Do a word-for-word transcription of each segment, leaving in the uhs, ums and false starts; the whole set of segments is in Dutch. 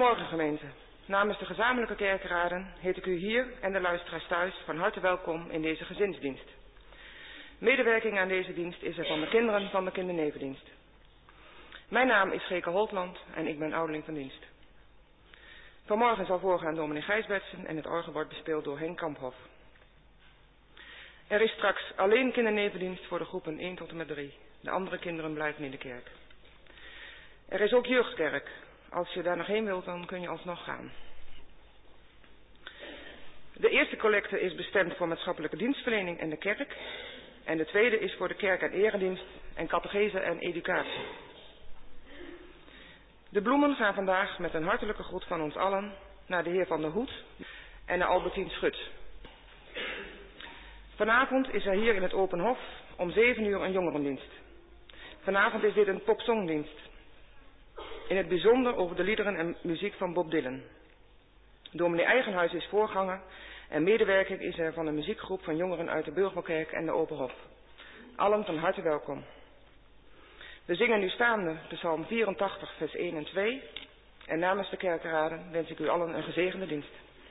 Goedemorgen gemeente. Namens de gezamenlijke kerkraden heet ik u hier en de luisteraars thuis van harte welkom in deze gezinsdienst. Medewerking aan deze dienst is er van de kinderen van de kindernevendienst. Mijn naam is Geke Holtland en ik ben ouderling van dienst. Vanmorgen zal voorgaan dominee Gijsbertsen en het orgel wordt bespeeld door Henk Kamphoff. Er is straks alleen kindernevendienst voor de groepen één tot en met drie. De andere kinderen blijven in de kerk. Er is ook jeugdkerk. Als je daar nog heen wilt, dan kun je alsnog gaan. De eerste collecte is bestemd voor maatschappelijke dienstverlening en de kerk. En de tweede is voor de kerk en eredienst en catechese en educatie. De bloemen gaan vandaag met een hartelijke groet van ons allen naar de heer Van der Hoed en naar Albertien Schut. Vanavond is er hier in het Open Hof om zeven uur een jongerendienst. Vanavond is dit een popsongdienst. In het bijzonder over de liederen en muziek van Bob Dylan. Dominee Eigenhuis is voorganger en medewerking is er van een muziekgroep van jongeren uit de Burgerkerk en de Open Hof. Allen van harte welkom. We zingen nu staande de psalm vierentachtig vers één en twee. En namens de kerkraden wens ik u allen een gezegende dienst.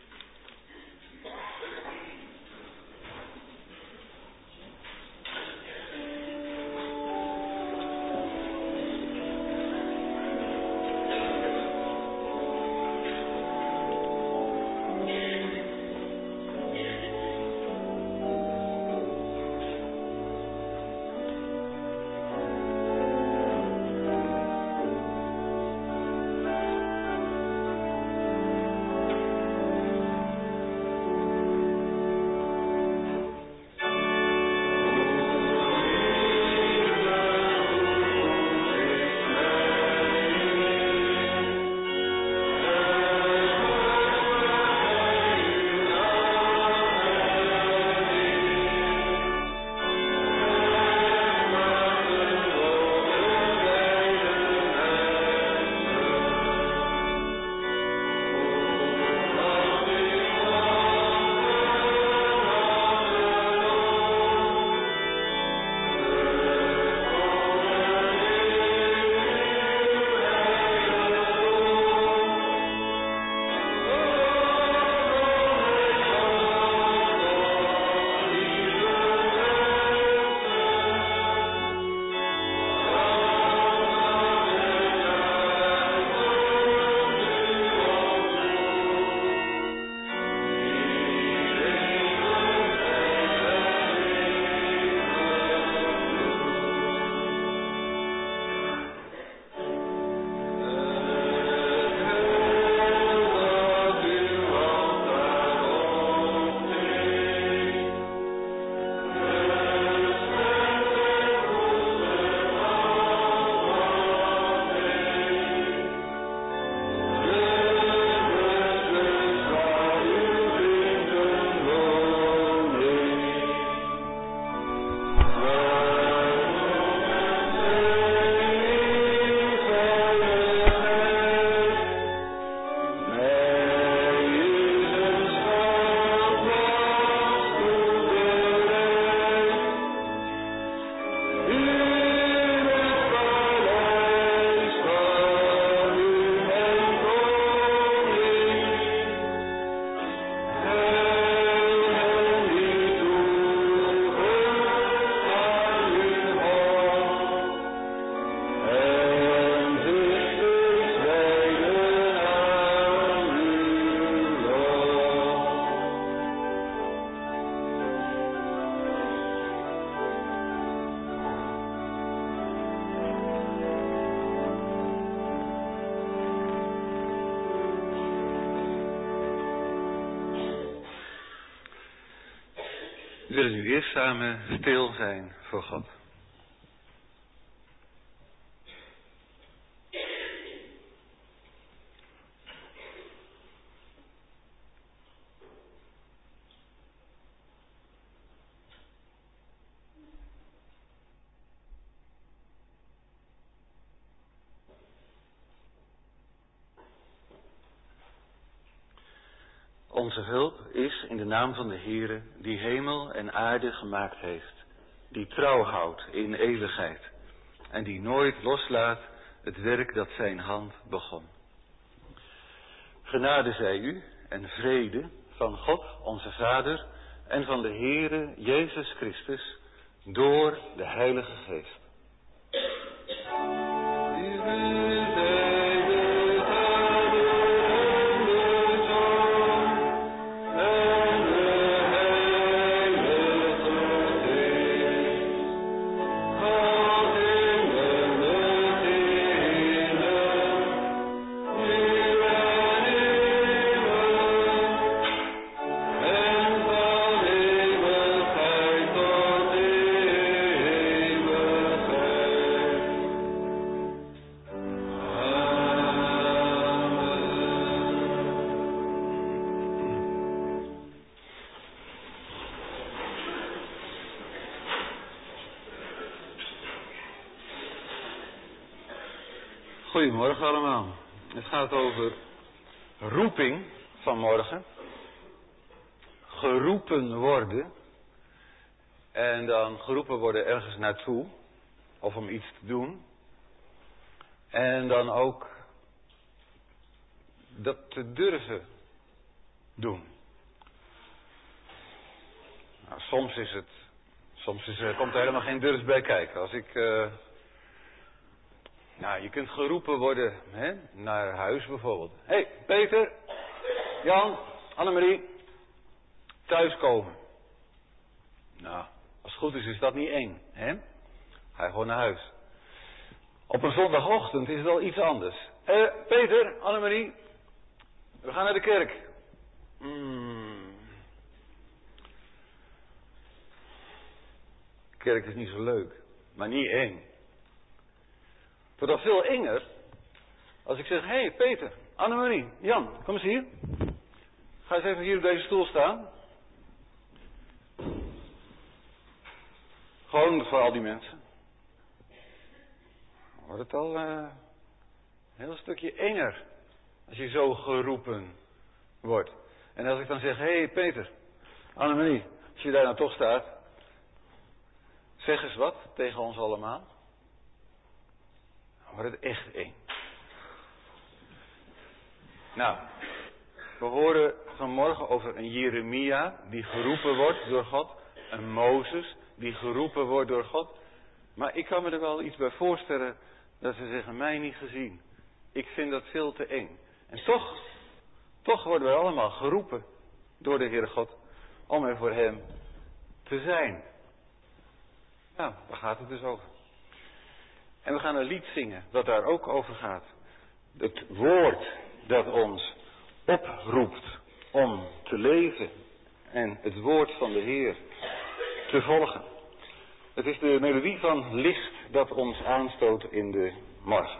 We willen nu eerst samen stil zijn voor God. Onze hulp is in de naam van de Heere, die hemel en aarde gemaakt heeft, die trouw houdt in eeuwigheid en die nooit loslaat het werk dat zijn hand begon. Genade zij u en vrede van God, onze Vader, en van de Heere Jezus Christus, door de Heilige Geest. Goedemorgen allemaal. Het gaat over roeping vanmorgen. Geroepen worden. En dan geroepen worden ergens naartoe. Of om iets te doen. En dan ook dat te durven doen. Nou, soms is het... Soms is, er, komt er helemaal geen durf bij kijken. Als ik... Uh, Nou, je kunt geroepen worden, hè, naar huis bijvoorbeeld. Hé, hey, Peter, Jan, Annemarie, thuiskomen. Nou, als het goed is, is dat niet eng, hè? Ga je gewoon naar huis. Op een zondagochtend is het al iets anders. Hé, hey, Peter, Annemarie, we gaan naar de kerk. Hmm. Kerk is niet zo leuk, maar niet eng. Het wordt al veel enger als ik zeg, hé hey, Peter, Annemarie, Jan, kom eens hier. Ga eens even hier op deze stoel staan. Gewoon voor al die mensen. Dan wordt het al uh, een heel stukje enger als je zo geroepen wordt. En als ik dan zeg, hé hey, Peter, Annemarie, als je daar nou toch staat, zeg eens wat tegen ons allemaal. Dan wordt het echt eng. Nou, we horen vanmorgen over een Jeremia die geroepen wordt door God. Een Mozes die geroepen wordt door God. Maar ik kan me er wel iets bij voorstellen dat ze zeggen, mij niet gezien. Ik vind dat veel te eng. En toch, toch worden wij allemaal geroepen door de Heere God om er voor Hem te zijn. Nou, daar gaat het dus over. En we gaan een lied zingen dat daar ook over gaat. Het woord dat ons oproept om te leven en het woord van de Heer te volgen. Het is de melodie van licht dat ons aanstoot in de morgen.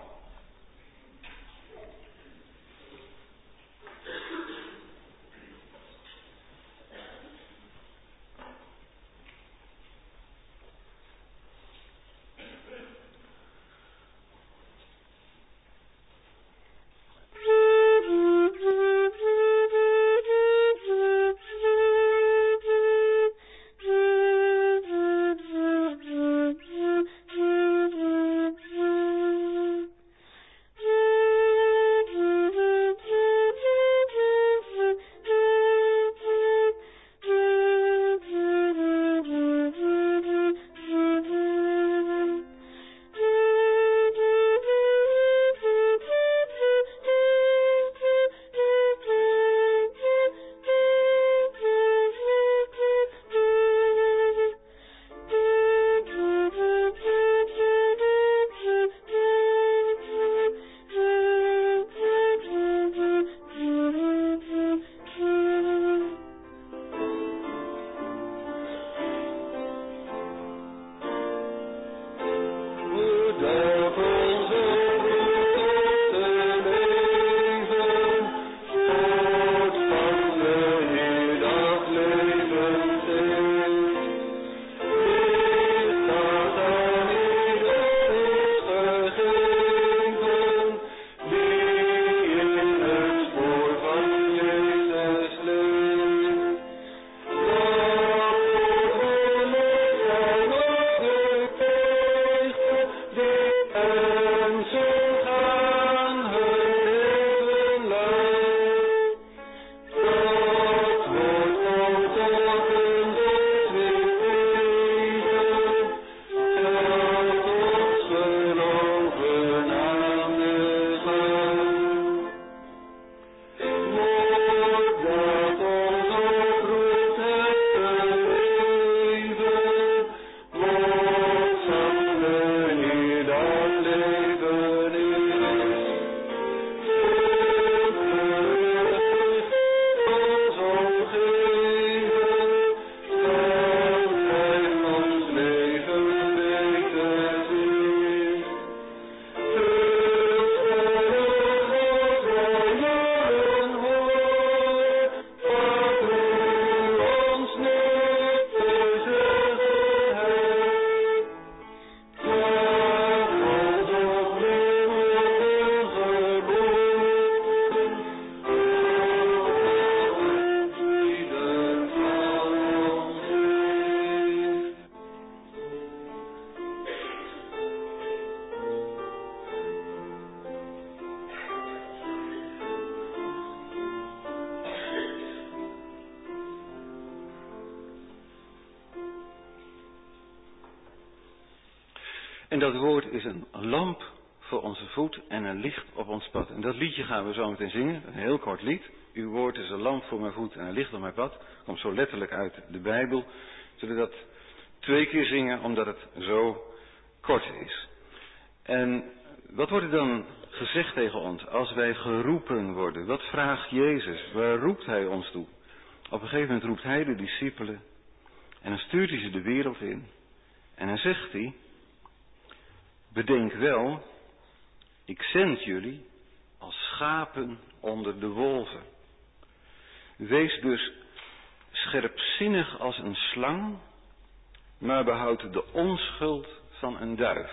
En dat woord is een lamp voor onze voet en een licht op ons pad. En dat liedje gaan we zo meteen zingen, een heel kort lied. Uw woord is een lamp voor mijn voet en een licht op mijn pad. Komt zo letterlijk uit de Bijbel. We zullen dat twee keer zingen, omdat het zo kort is. En wat wordt er dan gezegd tegen ons als wij geroepen worden? Wat vraagt Jezus? Waar roept hij ons toe? Op een gegeven moment roept hij de discipelen en dan stuurt hij ze de wereld in. En dan zegt hij, bedenk wel, ik zend jullie als schapen onder de wolven. Wees dus scherpzinnig als een slang, maar behoud de onschuld van een duif.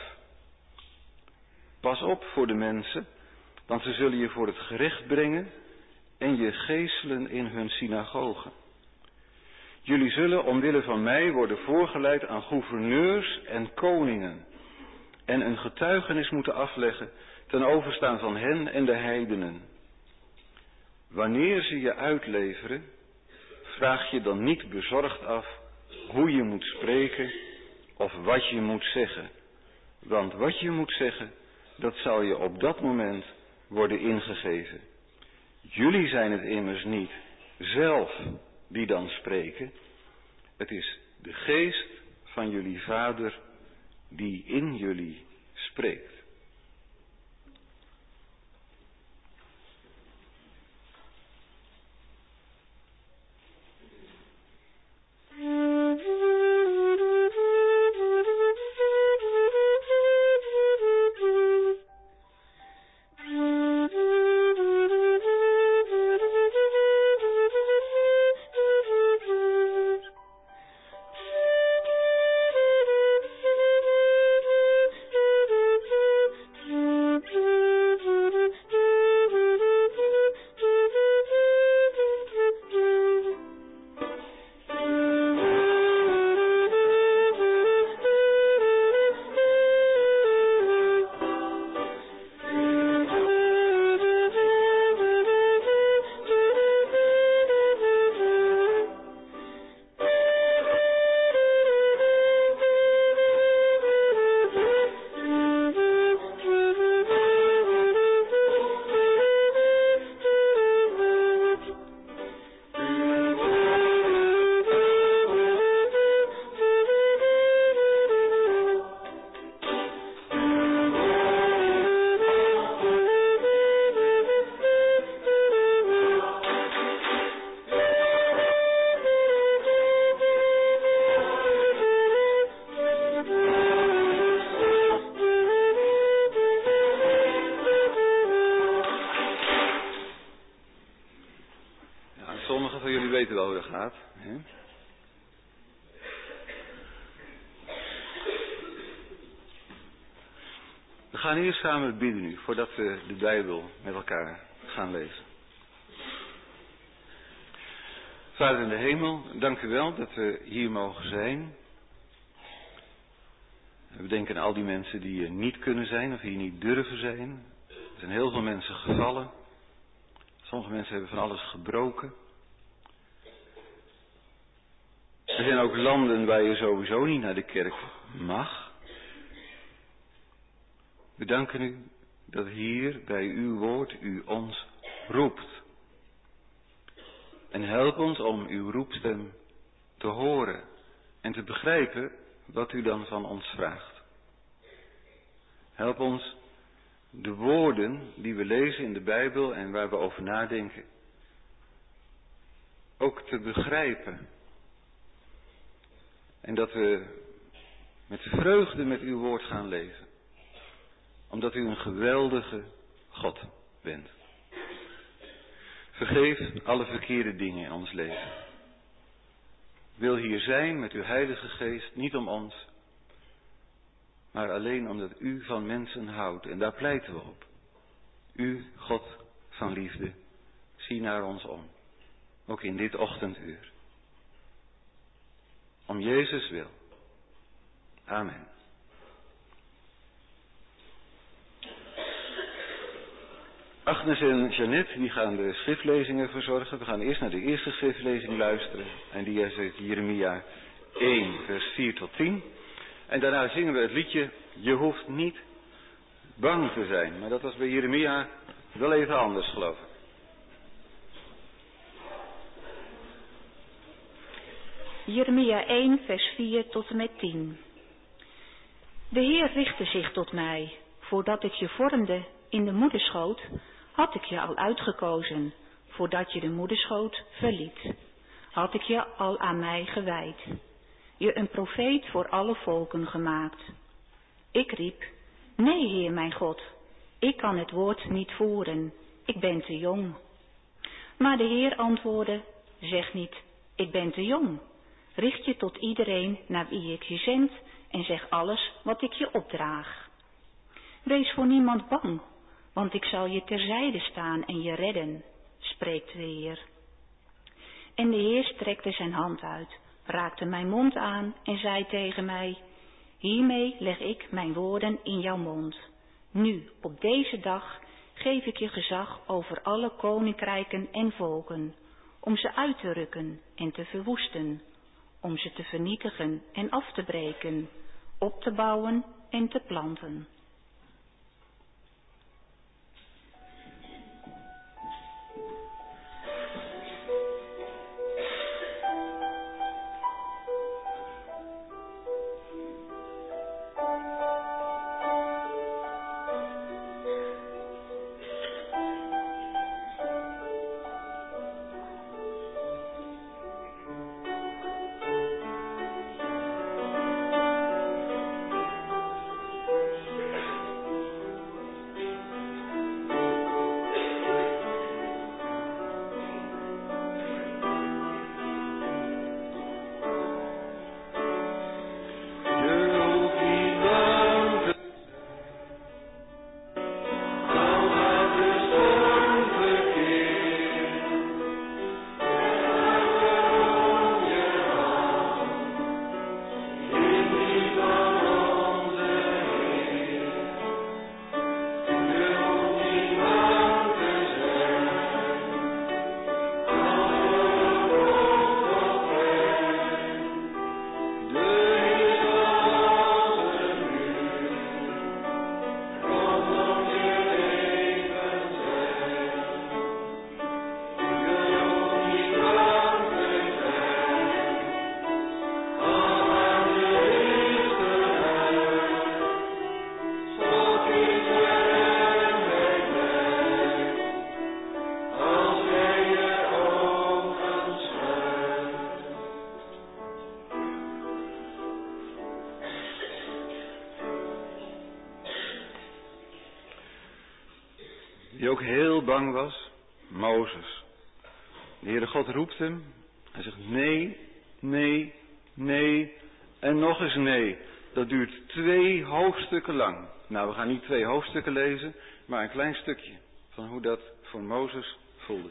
Pas op voor de mensen, want ze zullen je voor het gerecht brengen en je geeselen in hun synagogen. Jullie zullen omwille van mij worden voorgeleid aan gouverneurs en koningen en een getuigenis moeten afleggen ten overstaan van hen en de heidenen. Wanneer ze je uitleveren, vraag je dan niet bezorgd af hoe je moet spreken of wat je moet zeggen. Want wat je moet zeggen, dat zal je op dat moment worden ingegeven. Jullie zijn het immers niet zelf die dan spreken. Het is de geest van jullie Vader die in jullie spreekt. Weten wel hoe dat gaat. Hè? We gaan hier samen bidden nu, voordat we de Bijbel met elkaar gaan lezen. Vader in de hemel, dank u wel dat we hier mogen zijn. We denken aan al die mensen die hier niet kunnen zijn of hier niet durven zijn. Er zijn heel veel mensen gevallen. Sommige mensen hebben van alles gebroken. Er zijn ook landen waar je sowieso niet naar de kerk mag. We danken u dat hier bij uw woord u ons roept. En help ons om uw roepstem te horen en te begrijpen wat u dan van ons vraagt. Help ons de woorden die we lezen in de Bijbel en waar we over nadenken ook te begrijpen. En dat we met vreugde met uw woord gaan leven. Omdat u een geweldige God bent. Vergeef alle verkeerde dingen in ons leven. Wil hier zijn met uw Heilige Geest, niet om ons, maar alleen omdat u van mensen houdt. En daar pleiten we op. U, God van liefde, zie naar ons om. Ook in dit ochtenduur. Om Jezus wil. Amen. Agnes en Jeannette die gaan de schriftlezingen verzorgen. We gaan eerst naar de eerste schriftlezing luisteren. En die is uit Jeremia één vers vier tot tien. En daarna zingen we het liedje Je hoeft niet bang te zijn. Maar dat was bij Jeremia wel even anders, geloof ik. Jeremia één, vers vier tot en met tien. De Heer richtte zich tot mij. Voordat ik je vormde in de moederschoot, had ik je al uitgekozen. Voordat je de moederschoot verliet, had ik je al aan mij gewijd. Je een profeet voor alle volken gemaakt. Ik riep, nee, Heer mijn God, ik kan het woord niet voeren. Ik ben te jong. Maar de Heer antwoordde, zeg niet, ik ben te jong. Richt je tot iedereen naar wie ik je zend en zeg alles wat ik je opdraag. Wees voor niemand bang, want ik zal je terzijde staan en je redden, spreekt de Heer. En de Heer strekte zijn hand uit, raakte mijn mond aan en zei tegen mij, hiermee leg ik mijn woorden in jouw mond. Nu, op deze dag, geef ik je gezag over alle koninkrijken en volken, om ze uit te rukken en te verwoesten, om ze te vernietigen en af te breken, op te bouwen en te planten. Die ook heel bang was, Mozes. De Heere God roept hem. Hij zegt nee, nee, nee en nog eens nee. Dat duurt twee hoofdstukken lang. Nou, we gaan niet twee hoofdstukken lezen, maar een klein stukje van hoe dat voor Mozes voelde.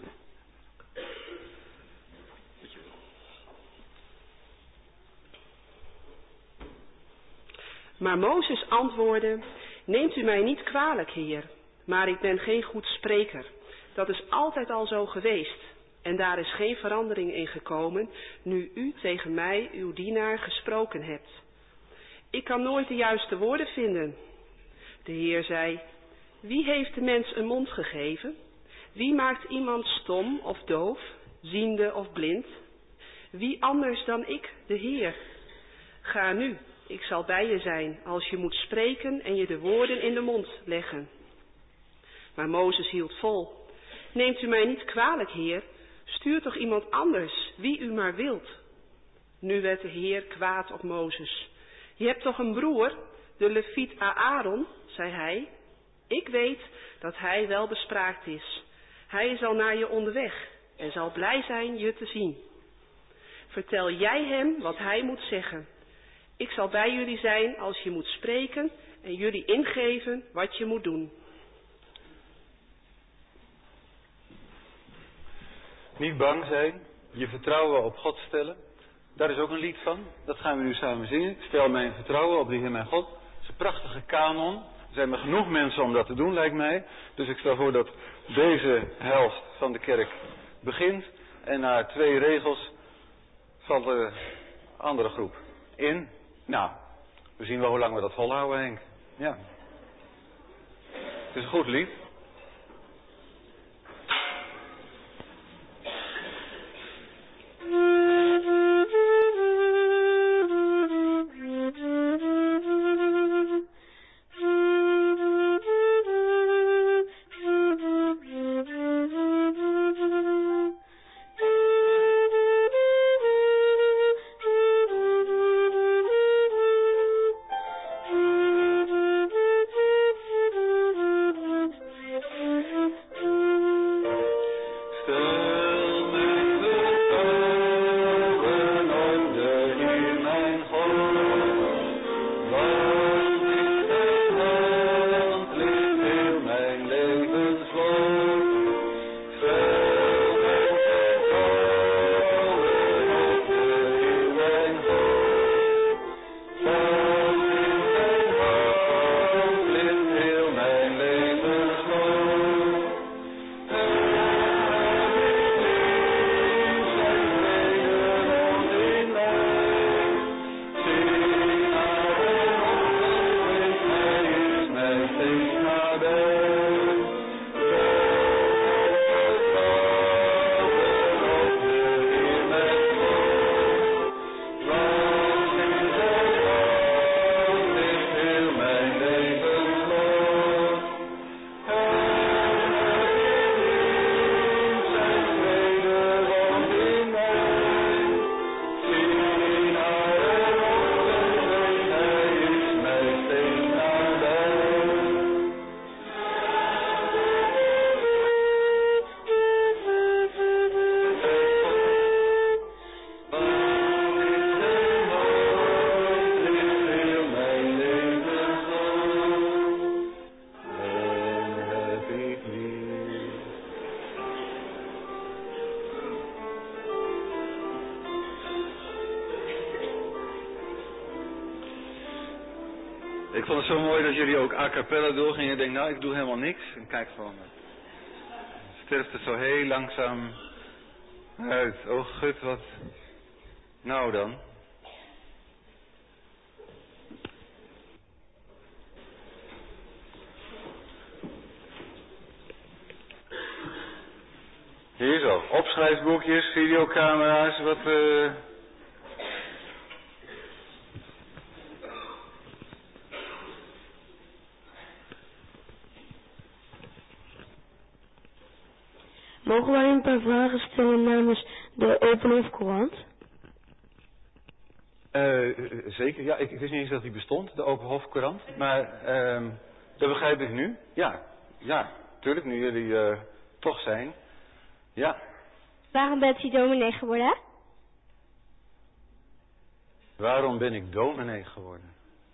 Maar Mozes antwoordde, neemt u mij niet kwalijk, Heer, maar ik ben geen goed spreker. Dat is altijd al zo geweest en daar is geen verandering in gekomen, nu u tegen mij, uw dienaar, gesproken hebt. Ik kan nooit de juiste woorden vinden. De Heer zei, wie heeft de mens een mond gegeven? Wie maakt iemand stom of doof, ziende of blind? Wie anders dan ik, de Heer? Ga nu, ik zal bij je zijn als je moet spreken en je de woorden in de mond leggen. Maar Mozes hield vol. Neemt u mij niet kwalijk, Heer, stuur toch iemand anders, wie u maar wilt. Nu werd de Heer kwaad op Mozes. Je hebt toch een broer, de leviet Aaron, zei hij. Ik weet dat hij wel bespraakt is. Hij is al naar je onderweg en zal blij zijn je te zien. Vertel jij hem wat hij moet zeggen. Ik zal bij jullie zijn als je moet spreken en jullie ingeven wat je moet doen. Niet bang zijn, je vertrouwen op God stellen. Daar is ook een lied van, dat gaan we nu samen zingen. Stel mijn vertrouwen op de Heer mijn God. Dat is een prachtige kanon. Er zijn maar genoeg mensen om dat te doen, lijkt mij. Dus ik stel voor dat deze helft van de kerk begint. En na twee regels valt de andere groep in. Nou, we zien wel hoe lang we dat volhouden, Henk. Ja. Het is een goed lied. Ik vond het zo mooi dat jullie ook a cappella doorgingen. Ik denk, nou, ik doe helemaal niks. En kijk van, sterft het zo heel langzaam uit. Oh, gut, wat. Nou dan. Hier zo, opschrijfboekjes, videocamera's, wat... Uh... Mogen wij een paar vragen stellen namens de Openhofcourant? Uh, zeker, ja, ik, ik wist niet eens dat die bestond, de Openhofcourant. Maar uh, dat begrijp ik nu. Ja, ja, tuurlijk, nu jullie uh, toch zijn. Ja. Waarom bent u dominee geworden? Waarom ben ik dominee geworden?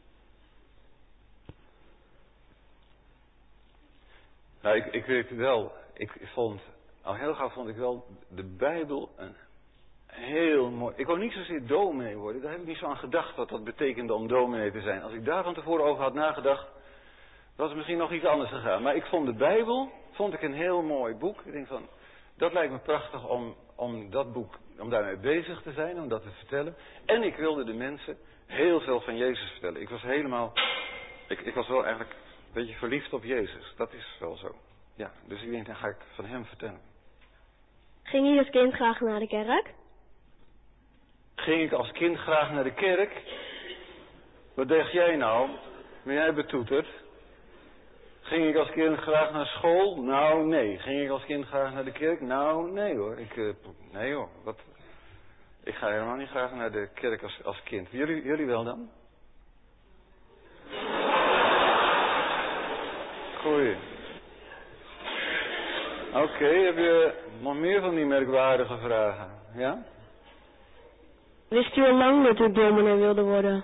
Nou, ik, ik weet wel, ik vond, al heel gauw vond ik wel de Bijbel een heel mooi... Ik wou niet zozeer dominee worden, daar heb ik niet zo aan gedacht wat dat betekende om dominee te zijn. Als ik daar van tevoren over had nagedacht, was het misschien nog iets anders gegaan. Maar ik vond de Bijbel, vond ik een heel mooi boek. Ik denk van, dat lijkt me prachtig om, om dat boek, om daarmee bezig te zijn, om dat te vertellen. En ik wilde de mensen heel veel van Jezus vertellen. Ik was helemaal, ik, ik was wel eigenlijk een beetje verliefd op Jezus. Dat is wel zo. Ja, dus ik denk, dan ga ik van hem vertellen. Ging je als kind graag naar de kerk? Ging ik als kind graag naar de kerk? Wat dacht jij nou? Ben jij betoeterd? Ging ik als kind graag naar school? Nou, nee. Ging ik als kind graag naar de kerk? Nou, nee hoor. Ik, uh, nee hoor. Wat? Ik ga helemaal niet graag naar de kerk als, als kind. Jullie, jullie wel dan? Goeie. Oké, okay, heb je nog meer van die merkwaardige vragen? Ja? Wist u al lang dat u dominee wilde worden?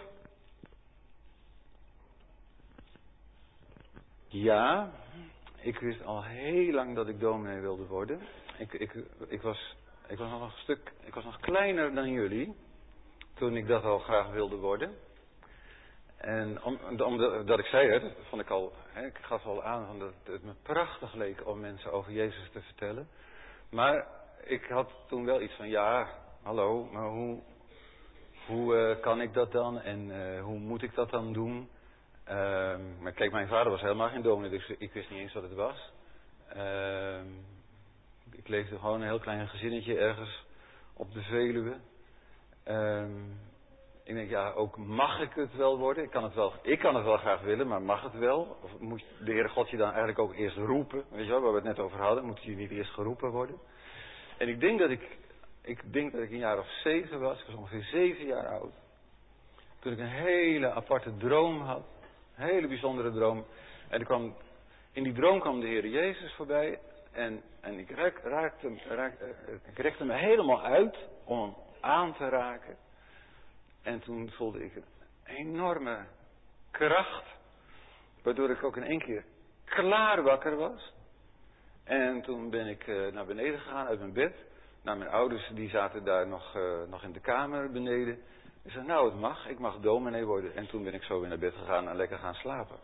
Ja, ik wist al heel lang dat ik dominee wilde worden. Ik, ik, ik, was, ik was nog een stuk, ik was nog kleiner dan jullie, toen ik dat al graag wilde worden. En omdat om, dat ik zei het, dat vond ik al, hè, ik gaf al aan van dat het me prachtig leek om mensen over Jezus te vertellen. Maar ik had toen wel iets van, ja, hallo, maar hoe, hoe uh, kan ik dat dan en uh, hoe moet ik dat dan doen? Uh, maar kijk, mijn vader was helemaal geen dominee, dus ik wist niet eens wat het was. Uh, ik leefde gewoon een heel klein gezinnetje ergens op de Veluwe. Uh, ik denk, ja, ook mag ik het wel worden? Ik kan het wel, ik kan het wel graag willen, maar mag het wel? Of moet de Heere God je dan eigenlijk ook eerst roepen? Weet je wel, waar we het net over hadden, moet je niet eerst geroepen worden? En ik denk dat ik, ik denk dat ik een jaar of zeven was, ik was ongeveer zeven jaar oud. Toen ik een hele aparte droom had. Een hele bijzondere droom. En er kwam, in die droom kwam de Heer Jezus voorbij. En, en ik, raak, raakte, raak, ik rekte me helemaal uit om hem aan te raken. En toen voelde ik een enorme kracht. Waardoor ik ook in één keer klaar wakker was. En toen ben ik uh, naar beneden gegaan uit mijn bed. Nou, mijn ouders die zaten daar nog, uh, nog in de kamer beneden. Ik zei, nou het mag, ik mag dominee worden. En toen ben ik zo weer naar bed gegaan en lekker gaan slapen.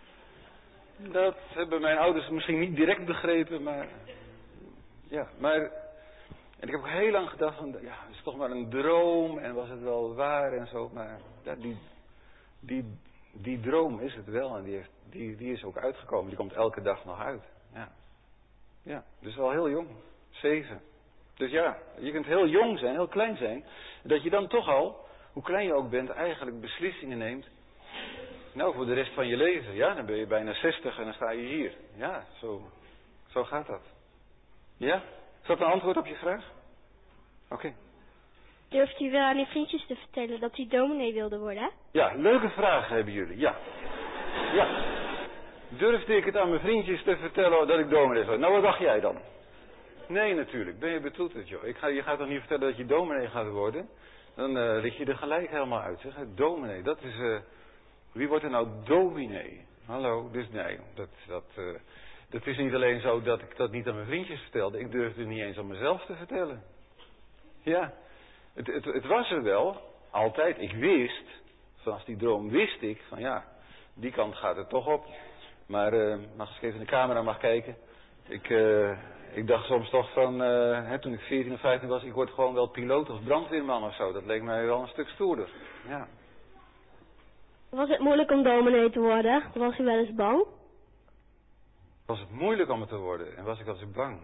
Dat hebben mijn ouders misschien niet direct begrepen, maar... Ja, maar... En ik heb ook heel lang gedacht van, ja, het is toch maar een droom en was het wel waar en zo. Maar ja, die, die, die droom is het wel en die, heeft, die, die is ook uitgekomen. Die komt elke dag nog uit. Ja, ja, dus wel heel jong. Zeven. Dus ja, je kunt heel jong zijn, heel klein zijn. Dat je dan toch al, hoe klein je ook bent, eigenlijk beslissingen neemt. Nou, voor de rest van je leven. Ja, dan ben je bijna zestig en dan sta je hier. Ja, zo, zo gaat dat. Ja? Is dat een antwoord op je vraag? Oké. Okay. Durft u wel aan uw vriendjes te vertellen dat u dominee wilde worden? Ja, leuke vragen hebben jullie. Ja. Ja. Durfde ik het aan mijn vriendjes te vertellen dat ik dominee was? Nou, wat dacht jij dan? Nee, natuurlijk. Ben je betoeterd, joh. Ik ga, je gaat toch niet vertellen dat je dominee gaat worden? Dan uh, lig je er gelijk helemaal uit, zeg. Dominee, dat is... Uh, wie wordt er nou dominee? Hallo, dus nee. Dat, dat, uh, dat is niet alleen zo dat ik dat niet aan mijn vriendjes vertelde. Ik durfde het niet eens aan mezelf te vertellen. Ja. Het, het, het was er wel. Altijd. Ik wist. Vanaf die droom wist ik. Van ja, die kant gaat het toch op. Maar, uh, als ik even in de camera mag kijken. Ik... Uh, Ik dacht soms toch van, uh, hè, toen ik veertien of vijftien was, ik word gewoon wel piloot of brandweerman of zo. Dat leek mij wel een stuk stoerder. Ja. Was het moeilijk om dominee te worden? Was u wel eens bang? Was het moeilijk om het te worden en was ik wel eens bang?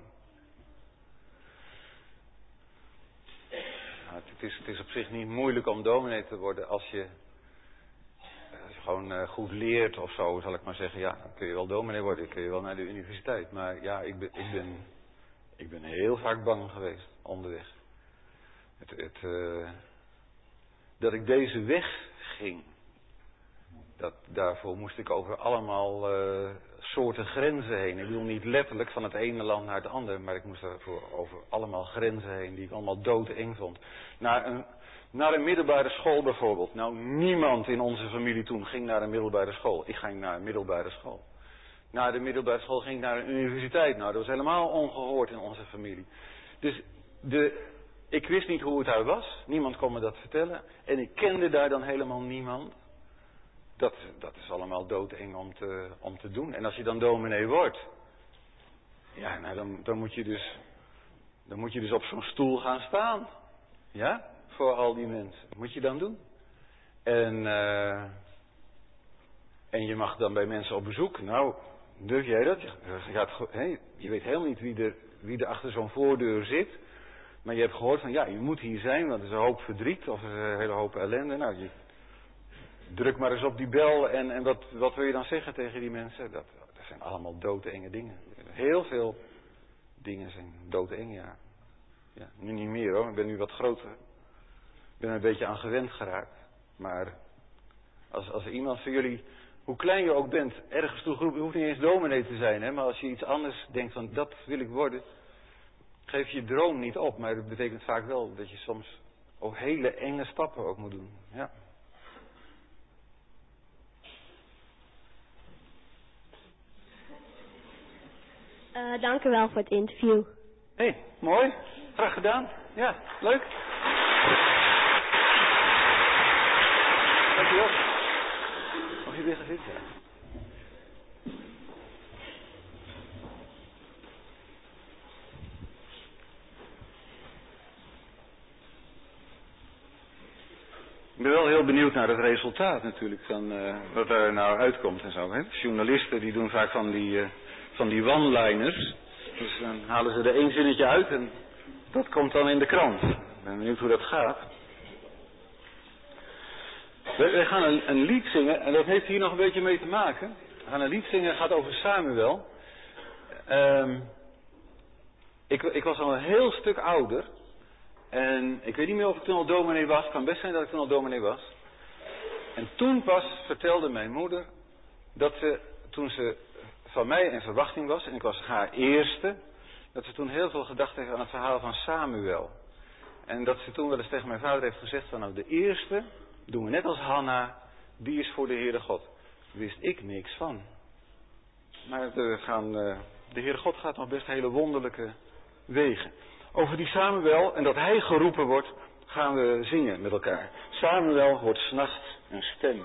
Nou, het, is, het is op zich niet moeilijk om dominee te worden als je, als je gewoon uh, goed leert of zo, zal ik maar zeggen. Ja, dan kun je wel dominee worden, dan kun je wel naar de universiteit. Maar ja, ik ben... Ik ben Ik ben heel vaak bang geweest, onderweg. Het, het, uh, dat ik deze weg ging. Dat, daarvoor moest ik over allemaal uh, soorten grenzen heen. Ik bedoel niet letterlijk van het ene land naar het andere. Maar ik moest daarvoor over allemaal grenzen heen die ik allemaal doodeng vond. Naar een, naar een middelbare school bijvoorbeeld. Nou, niemand in onze familie toen ging naar een middelbare school. Ik ging naar een middelbare school. Na de middelbare school ging ik naar een universiteit. Nou, dat was helemaal ongehoord in onze familie. Dus de, ik wist niet hoe het daar was. Niemand kon me dat vertellen. En ik kende daar dan helemaal niemand. Dat, dat is allemaal doodeng om te, om te doen. En als je dan dominee wordt. Ja, nou dan, dan, moet je dus, dan moet je dus op zo'n stoel gaan staan. Ja, voor al die mensen. Dat moet je dan doen. En, uh, en je mag dan bij mensen op bezoek. Nou... Durf jij dat? Je, gaat, he, je weet helemaal niet wie er, wie er achter zo'n voordeur zit. Maar je hebt gehoord van ja, je moet hier zijn, want er is een hoop verdriet of er is een hele hoop ellende. Nou, je druk maar eens op die bel en, en wat, wat wil je dan zeggen tegen die mensen? Dat, dat zijn allemaal doodenge dingen. Heel veel dingen zijn doodeng, ja. ja. Nu niet meer hoor, ik ben nu wat groter. Ik ben er een beetje aan gewend geraakt. Maar als, als er iemand van jullie... Hoe klein je ook bent, ergens toe groep, je hoeft niet eens dominee te zijn, hè, maar als je iets anders denkt van dat wil ik worden, geef je droom niet op, maar dat betekent vaak wel dat je soms ook hele enge stappen ook moet doen. Ja. Uh, dank u wel voor het interview. Hé, hey, mooi. Graag gedaan. Ja, leuk. Dankjewel. Mag je weer gaan zitten? Ik ben wel heel benieuwd naar het resultaat natuurlijk, van uh, wat er nou uitkomt en zo. Hè? Journalisten die doen vaak van die, uh, van die one-liners. Dus dan halen ze er één zinnetje uit en dat komt dan in de krant. Ik ben benieuwd hoe dat gaat. We, we gaan een, een lied zingen en dat heeft hier nog een beetje mee te maken. We gaan een lied zingen, het gaat over Samuel. Um, ik, ik was al een heel stuk ouder. En ik weet niet meer of ik toen al dominee was. Het kan best zijn dat ik toen al dominee was. En toen pas vertelde mijn moeder dat ze, toen ze van mij in verwachting was, en ik was haar eerste, dat ze toen heel veel gedacht heeft aan het verhaal van Samuel. En dat ze toen wel eens tegen mijn vader heeft gezegd van, nou, de eerste doen we net als Hanna, die is voor de Heere God. Daar wist ik niks van. Maar de, gaan, de Heere God gaat nog best hele wonderlijke wegen. Over die Samuel en dat hij geroepen wordt, gaan we zingen met elkaar. Samuel hoort 's nachts een stem.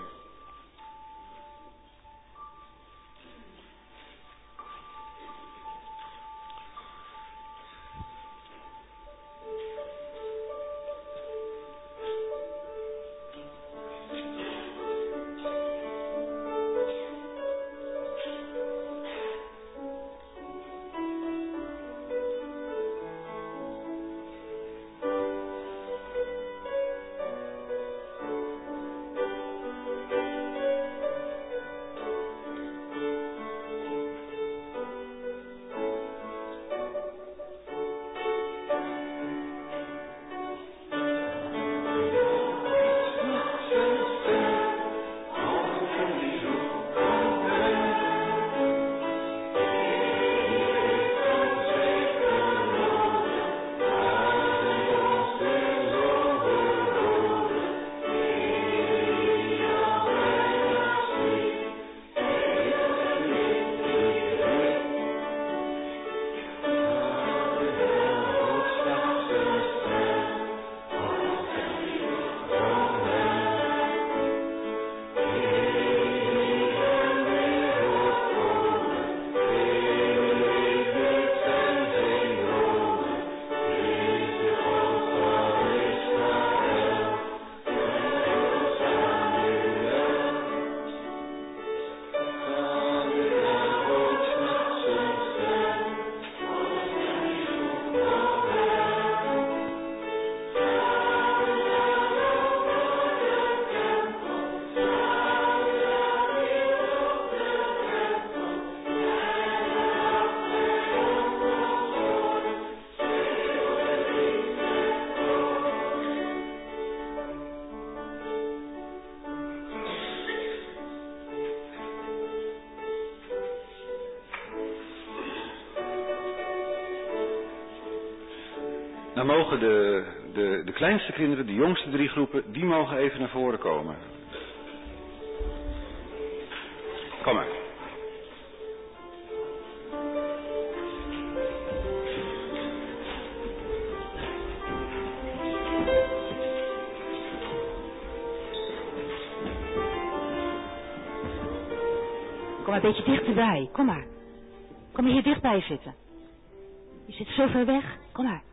Dan mogen de, de, de kleinste kinderen, de jongste drie groepen, die mogen even naar voren komen. Kom maar. Kom maar een beetje dichterbij. Kom maar. Kom maar hier dichtbij zitten. Je zit zo ver weg. Kom maar.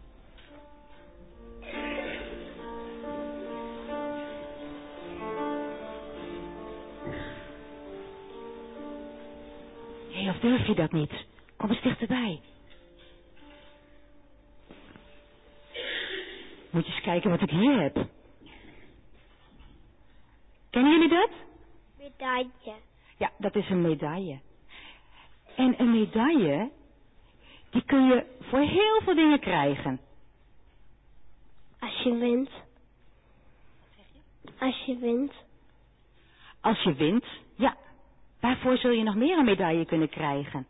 Hé, hey, of durf je dat niet? Kom eens dichterbij. Moet je eens kijken wat ik hier heb. Kennen jullie dat? Medaille. Ja, dat is een medaille. En een medaille, die kun je voor heel veel dingen krijgen. Als je wint. Als je wint. Als je wint, ja. Waarvoor zul je nog meer een medaille kunnen krijgen?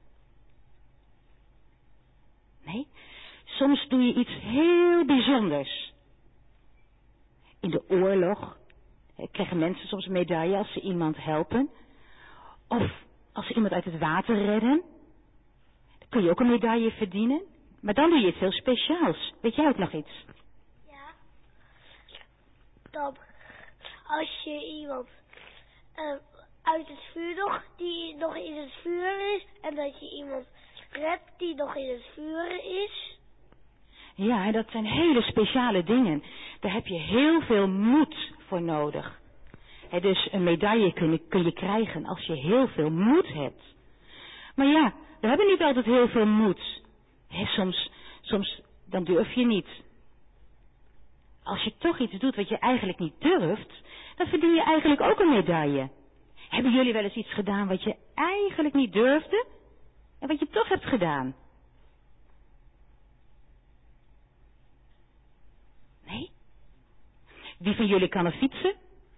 Nee? Soms doe je iets heel bijzonders. In de oorlog krijgen mensen soms een medaille als ze iemand helpen. Of als ze iemand uit het water redden. Dan kun je ook een medaille verdienen. Maar dan doe je iets heel speciaals. Weet jij ook nog iets? Ja. Dan, als je iemand uh, uit het vuur nog, die nog in het vuur is. En dat je iemand redt die nog in het vuur is. Ja, dat zijn hele speciale dingen. daar heb je heel veel moed voor nodig. He, dus een medaille kun je, kun je krijgen als je heel veel moed hebt. Maar ja, we hebben niet altijd heel veel moed. He, soms, soms dan durf je niet. Als je toch iets doet wat je eigenlijk niet durft, dan verdien je eigenlijk ook een medaille. Hebben jullie wel eens iets gedaan wat je eigenlijk niet durfde en wat je toch hebt gedaan? Nee? Wie van jullie kan er fietsen?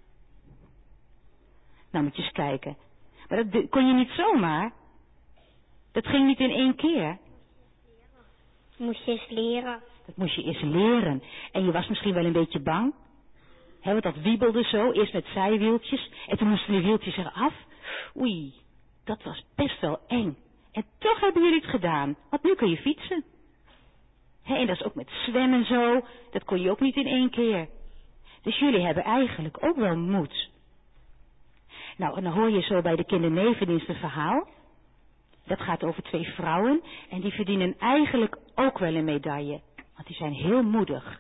Nou, moet je eens kijken. Maar dat kon je niet zomaar. Dat ging niet in één keer. Moest je eens leren. Dat moest je eerst leren. En je was misschien wel een beetje bang. He, want dat wiebelde zo, eerst met zijwieltjes. En toen moesten die wieltjes eraf. Oei, dat was best wel eng. En toch hebben jullie het gedaan. Want nu kun je fietsen. He, en dat is ook met zwemmen zo. Dat kon je ook niet in één keer. Dus jullie hebben eigenlijk ook wel moed. Nou, en dan hoor je zo bij de kindernevendienst een verhaal. Dat gaat over twee vrouwen. En die verdienen eigenlijk ook wel een medaille. Want die zijn heel moedig.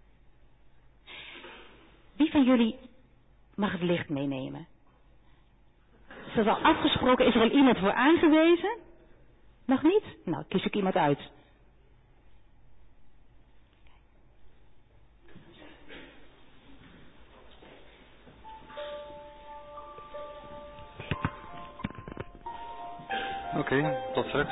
Wie van jullie mag het licht meenemen? Is dat al afgesproken? Is er al iemand voor aangewezen? Nog niet? Nou, kies ik iemand uit. Oké, okay, tot straks.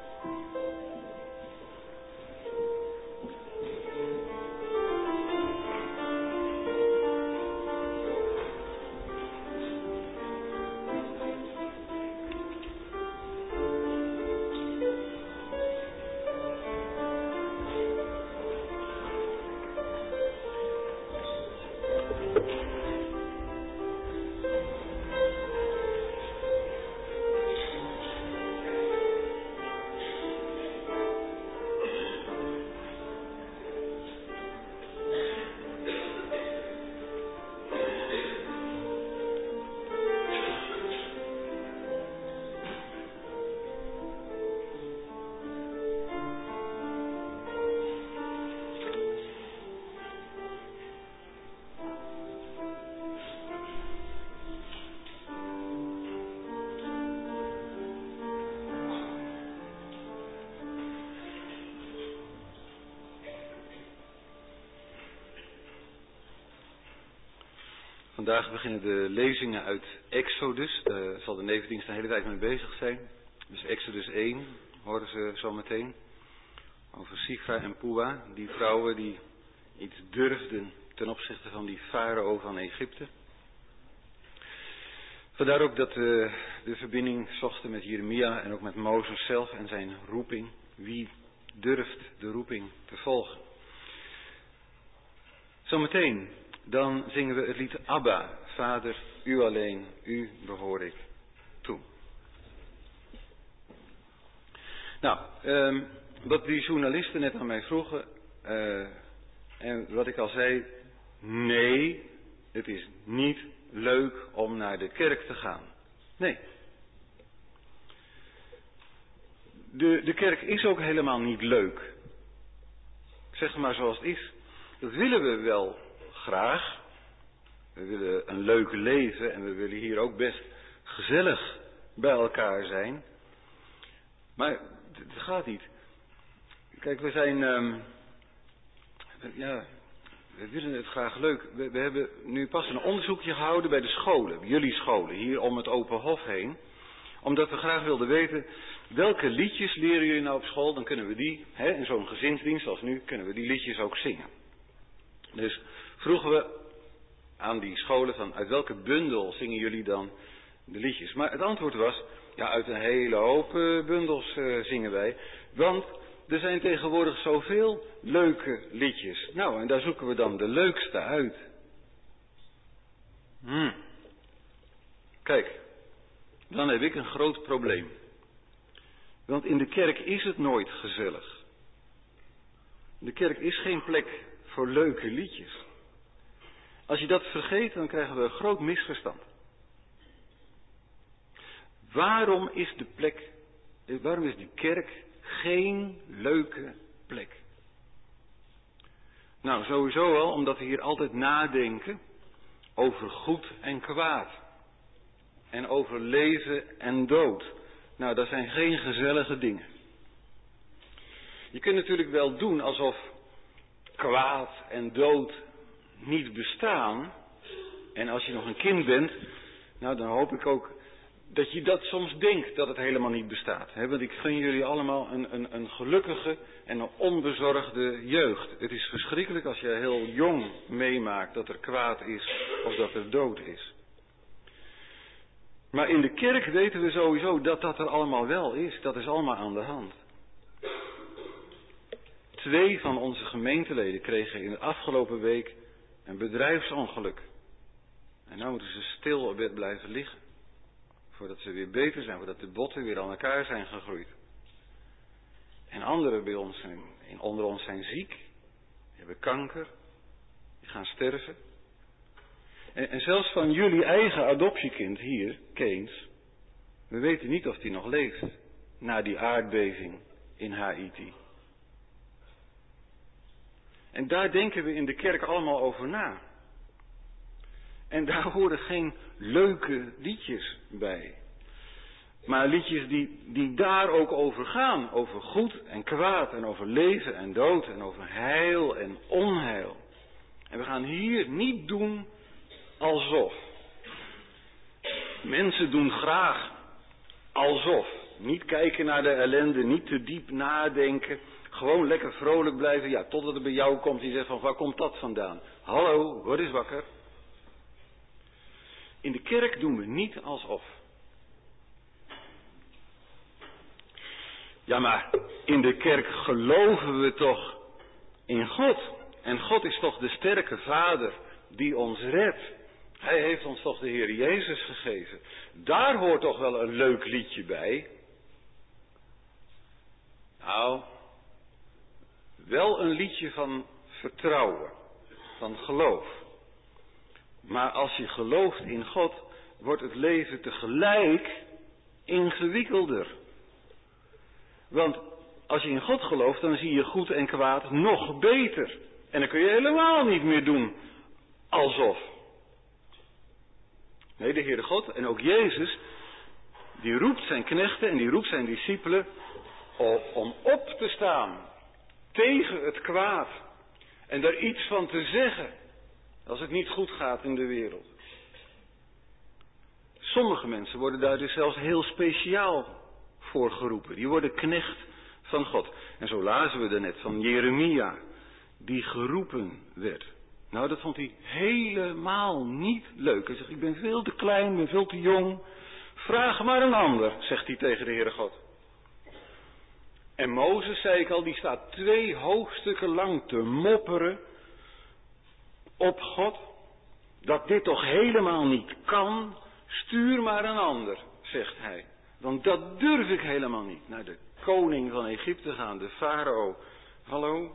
Vandaag beginnen de lezingen uit Exodus. Daar zal de nevendienst de hele tijd mee bezig zijn. Dus Exodus één horen ze zo meteen. Over Sifra en Pua, die vrouwen die iets durfden ten opzichte van die farao van Egypte. Vandaar ook dat we de verbinding zochten met Jeremia en ook met Mozes zelf en zijn roeping. Wie durft de roeping te volgen? Zometeen. Dan zingen we het lied Abba, Vader, u alleen, u behoor ik toe. Nou, um, wat die journalisten net aan mij vroegen, uh, en wat ik al zei, nee, het is niet leuk om naar de kerk te gaan. Nee. De, de kerk is ook helemaal niet leuk. Ik zeg het maar zoals het is. Dat willen we wel graag. We willen een leuk leven en we willen hier ook best gezellig bij elkaar zijn. Maar het gaat niet. Kijk, we zijn, um, ja, we willen het graag leuk. We, we hebben nu pas een onderzoekje gehouden bij de scholen, jullie scholen, hier om het Open Hof heen. Omdat we graag wilden weten, welke liedjes leren jullie nou op school? Dan kunnen we die, hè, in zo'n gezinsdienst als nu, kunnen we die liedjes ook zingen. Dus vroegen we aan die scholen van, uit welke bundel zingen jullie dan de liedjes? Maar het antwoord was, ja, uit een hele hoop uh, bundels uh, zingen wij. Want er zijn tegenwoordig zoveel leuke liedjes. Nou, en daar zoeken we dan de leukste uit. Hmm. Kijk, dan heb ik een groot probleem. Want in de kerk is het nooit gezellig. De kerk is geen plek voor leuke liedjes. Als je dat vergeet, dan krijgen we een groot misverstand. Waarom is de plek, waarom is de kerk geen leuke plek? Nou, sowieso wel, omdat we hier altijd nadenken over goed en kwaad. En over leven en dood. Nou, dat zijn geen gezellige dingen. Je kunt natuurlijk wel doen alsof kwaad en dood niet bestaan. En als je nog een kind bent, nou dan hoop ik ook dat je dat soms denkt dat het helemaal niet bestaat. Hè? Want ik gun jullie allemaal een, een, een gelukkige en een onbezorgde jeugd. Het is verschrikkelijk als je heel jong meemaakt dat er kwaad is of dat er dood is. Maar in de kerk weten we sowieso dat dat er allemaal wel is. Dat is allemaal aan de hand. Twee van onze gemeenteleden kregen in de afgelopen week een bedrijfsongeluk. En nu moeten ze stil op bed blijven liggen. Voordat ze weer beter zijn, voordat de botten weer aan elkaar zijn gegroeid. En anderen bij ons zijn, onder ons zijn ziek, die hebben kanker, die gaan sterven. En, en zelfs van jullie eigen adoptiekind hier, Keens, we weten niet of die nog leeft na die aardbeving in Haiti. En daar denken we in de kerk allemaal over na. En daar horen geen leuke liedjes bij. Maar liedjes die, die daar ook over gaan. Over goed en kwaad en over leven en dood en over heil en onheil. En we gaan hier niet doen alsof. Mensen doen graag alsof. Niet kijken naar de ellende, niet te diep nadenken. Gewoon lekker vrolijk blijven. Ja, totdat het bij jou komt die zegt van waar komt dat vandaan? Hallo, word eens wakker. In de kerk doen we niet alsof. Ja, maar in de kerk geloven we toch in God. En God is toch de sterke Vader die ons redt. Hij heeft ons toch de Heer Jezus gegeven. Daar hoort toch wel een leuk liedje bij. Nou, wel een liedje van vertrouwen, van geloof. Maar als je gelooft in God, wordt het leven tegelijk ingewikkelder. Want als je in God gelooft, dan zie je goed en kwaad nog beter. En dan kun je helemaal niet meer doen alsof. Nee, de Heere God en ook Jezus, die roept zijn knechten en die roept zijn discipelen om op te staan tegen het kwaad. En daar iets van te zeggen als het niet goed gaat in de wereld. Sommige mensen worden daar dus zelfs heel speciaal voor geroepen. Die worden knecht van God. En zo lazen we er net van Jeremia, die geroepen werd. Nou, dat vond hij helemaal niet leuk. Hij zegt, ik ben veel te klein, ik ben veel te jong. Vraag maar een ander, zegt hij tegen de Heere God. En Mozes, zei ik al, die staat twee hoofdstukken lang te mopperen op God. Dat dit toch helemaal niet kan. Stuur maar een ander, zegt hij. Want dat durf ik helemaal niet. Naar de koning van Egypte gaan, de farao. Hallo?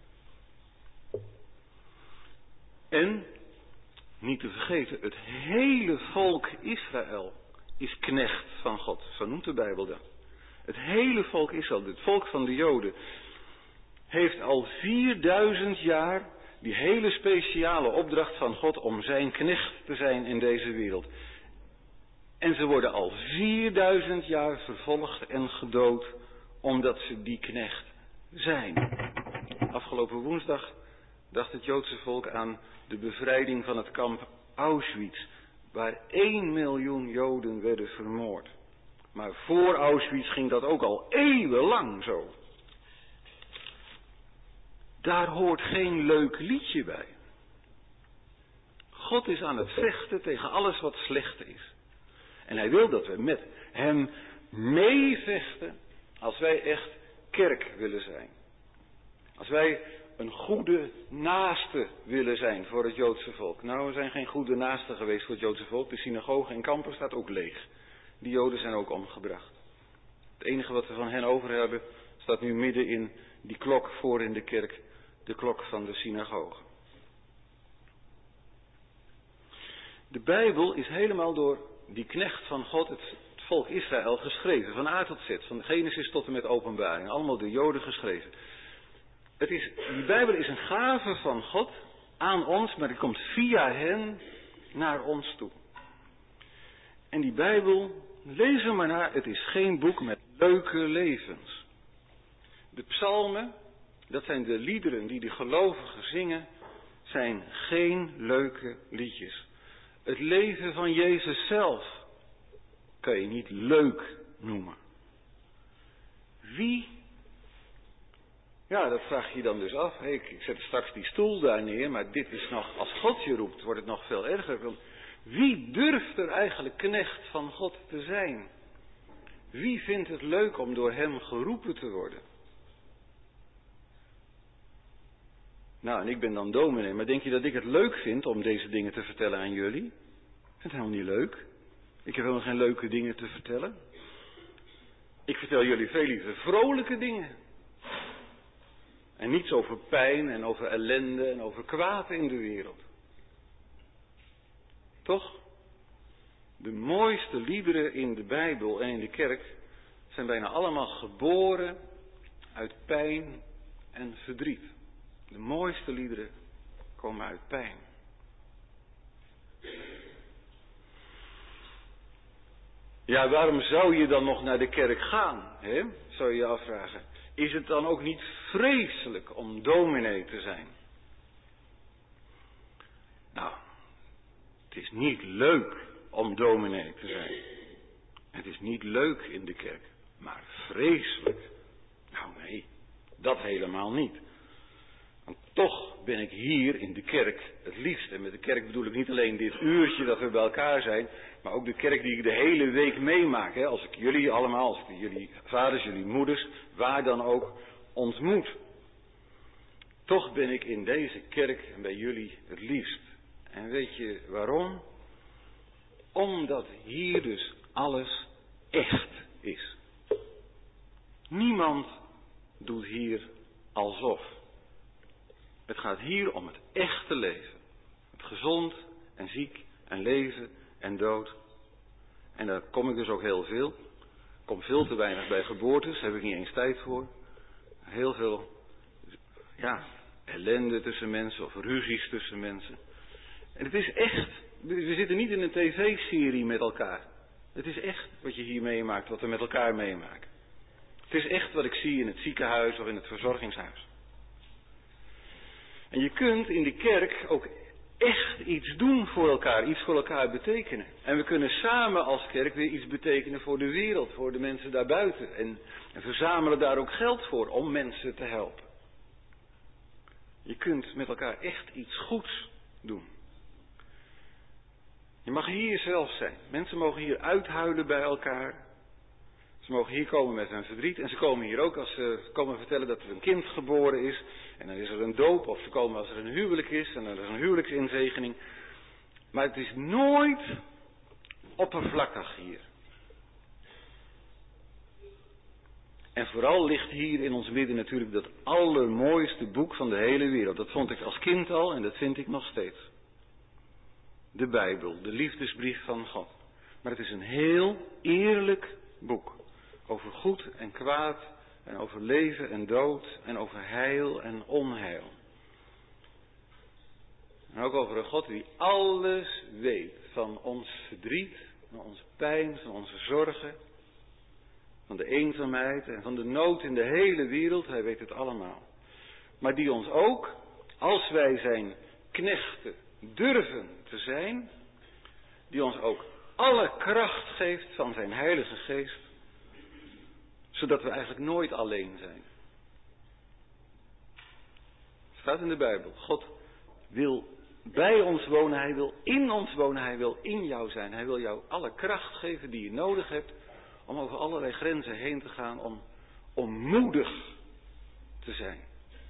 En, niet te vergeten, het hele volk Israël is knecht van God. Zo noemt de Bijbel dat. Het hele volk Israël, het volk van de Joden, heeft al vierduizend jaar die hele speciale opdracht van God om zijn knecht te zijn in deze wereld. En ze worden al vierduizend jaar vervolgd en gedood omdat ze die knecht zijn. Afgelopen woensdag dacht het Joodse volk aan de bevrijding van het kamp Auschwitz, waar één miljoen Joden werden vermoord. Maar voor Auschwitz ging dat ook al eeuwenlang zo. Daar hoort geen leuk liedje bij. God is aan het vechten tegen alles wat slecht is. En hij wil dat we met hem meevechten als wij echt kerk willen zijn. Als wij een goede naaste willen zijn voor het Joodse volk. Nou, we zijn geen goede naaste geweest voor het Joodse volk. De synagoge in Kampen staat ook leeg. Die Joden zijn ook omgebracht. Het enige wat we van hen over hebben, staat nu midden in die klok voor in de kerk. De klok van de synagoge. De Bijbel is helemaal door die knecht van God, het volk Israël, geschreven. Van A tot Z, van Genesis tot en met Openbaring. Allemaal door Joden geschreven. Het is, die Bijbel is een gave van God aan ons, maar die komt via hen naar ons toe. En die Bijbel, lees er maar naar, het is geen boek met leuke levens. De psalmen, dat zijn de liederen die de gelovigen zingen, zijn geen leuke liedjes. Het leven van Jezus zelf kan je niet leuk noemen. Wie? Ja, dat vraag je dan dus af. Hey, ik zet straks die stoel daar neer, maar dit is nog, als God je roept, wordt het nog veel erger. Want wie durft er eigenlijk knecht van God te zijn? Wie vindt het leuk om door hem geroepen te worden? Nou, en ik ben dan dominee, maar denk je dat ik het leuk vind om deze dingen te vertellen aan jullie? Ik vind het helemaal niet leuk. Ik heb helemaal geen leuke dingen te vertellen. Ik vertel jullie veel liever vrolijke dingen. En niets over pijn en over ellende en over kwaad in de wereld. Toch? De mooiste liederen in de Bijbel en in de kerk zijn bijna allemaal geboren uit pijn en verdriet. De mooiste liederen komen uit pijn. Ja, waarom zou je dan nog naar de kerk gaan? Hè? Zou je je afvragen. Is het dan ook niet vreselijk om dominee te zijn? Nou, het is niet leuk om dominee te zijn. Het is niet leuk in de kerk, maar vreselijk. Nou nee, dat helemaal niet. Want toch ben ik hier in de kerk het liefst. En met de kerk bedoel ik niet alleen dit uurtje dat we bij elkaar zijn, maar ook de kerk die ik de hele week meemaak. Hè? Als ik jullie allemaal, als ik jullie vaders, jullie moeders, waar dan ook ontmoet. Toch ben ik in deze kerk en bij jullie het liefst. En weet je waarom? Omdat hier dus alles echt is. Niemand doet hier alsof. Het gaat hier om het echte leven. Het gezond en ziek en leven en dood. En daar kom ik dus ook heel veel. Ik kom veel te weinig bij geboortes, daar heb ik niet eens tijd voor. Heel veel, ja, ellende tussen mensen of ruzies tussen mensen. En het is echt, we zitten niet in een tv-serie met elkaar. Het is echt wat je hier meemaakt, wat we met elkaar meemaken. Het is echt wat ik zie in het ziekenhuis of in het verzorgingshuis. En je kunt in de kerk ook echt iets doen voor elkaar, iets voor elkaar betekenen. En we kunnen samen als kerk weer iets betekenen voor de wereld, voor de mensen daarbuiten. En, en verzamelen daar ook geld voor om mensen te helpen. Je kunt met elkaar echt iets goeds doen. Je mag hier zelf zijn. Mensen mogen hier uithuilen bij elkaar. Ze mogen hier komen met hun verdriet. En ze komen hier ook als ze komen vertellen dat er een kind geboren is. En dan is er een doop. Of ze komen als er een huwelijk is. En dan is er een huwelijksinzegening. Maar het is nooit oppervlakkig hier. En vooral ligt hier in ons midden natuurlijk dat allermooiste boek van de hele wereld. Dat vond ik als kind al en dat vind ik nog steeds. De Bijbel, de liefdesbrief van God. Maar het is een heel eerlijk boek. Over goed en kwaad en over leven en dood en over heil en onheil. En ook over een God die alles weet van ons verdriet, van onze pijn, van onze zorgen, van de eenzaamheid en van de nood in de hele wereld. Hij weet het allemaal. Maar die ons ook, als wij zijn knechten durven te zijn, die ons ook alle kracht geeft van zijn Heilige Geest, zodat we eigenlijk nooit alleen zijn. Het staat in de Bijbel. God wil bij ons wonen, hij wil in ons wonen, hij wil in jou zijn. Hij wil jou alle kracht geven die je nodig hebt om over allerlei grenzen heen te gaan, om, om moedig te zijn.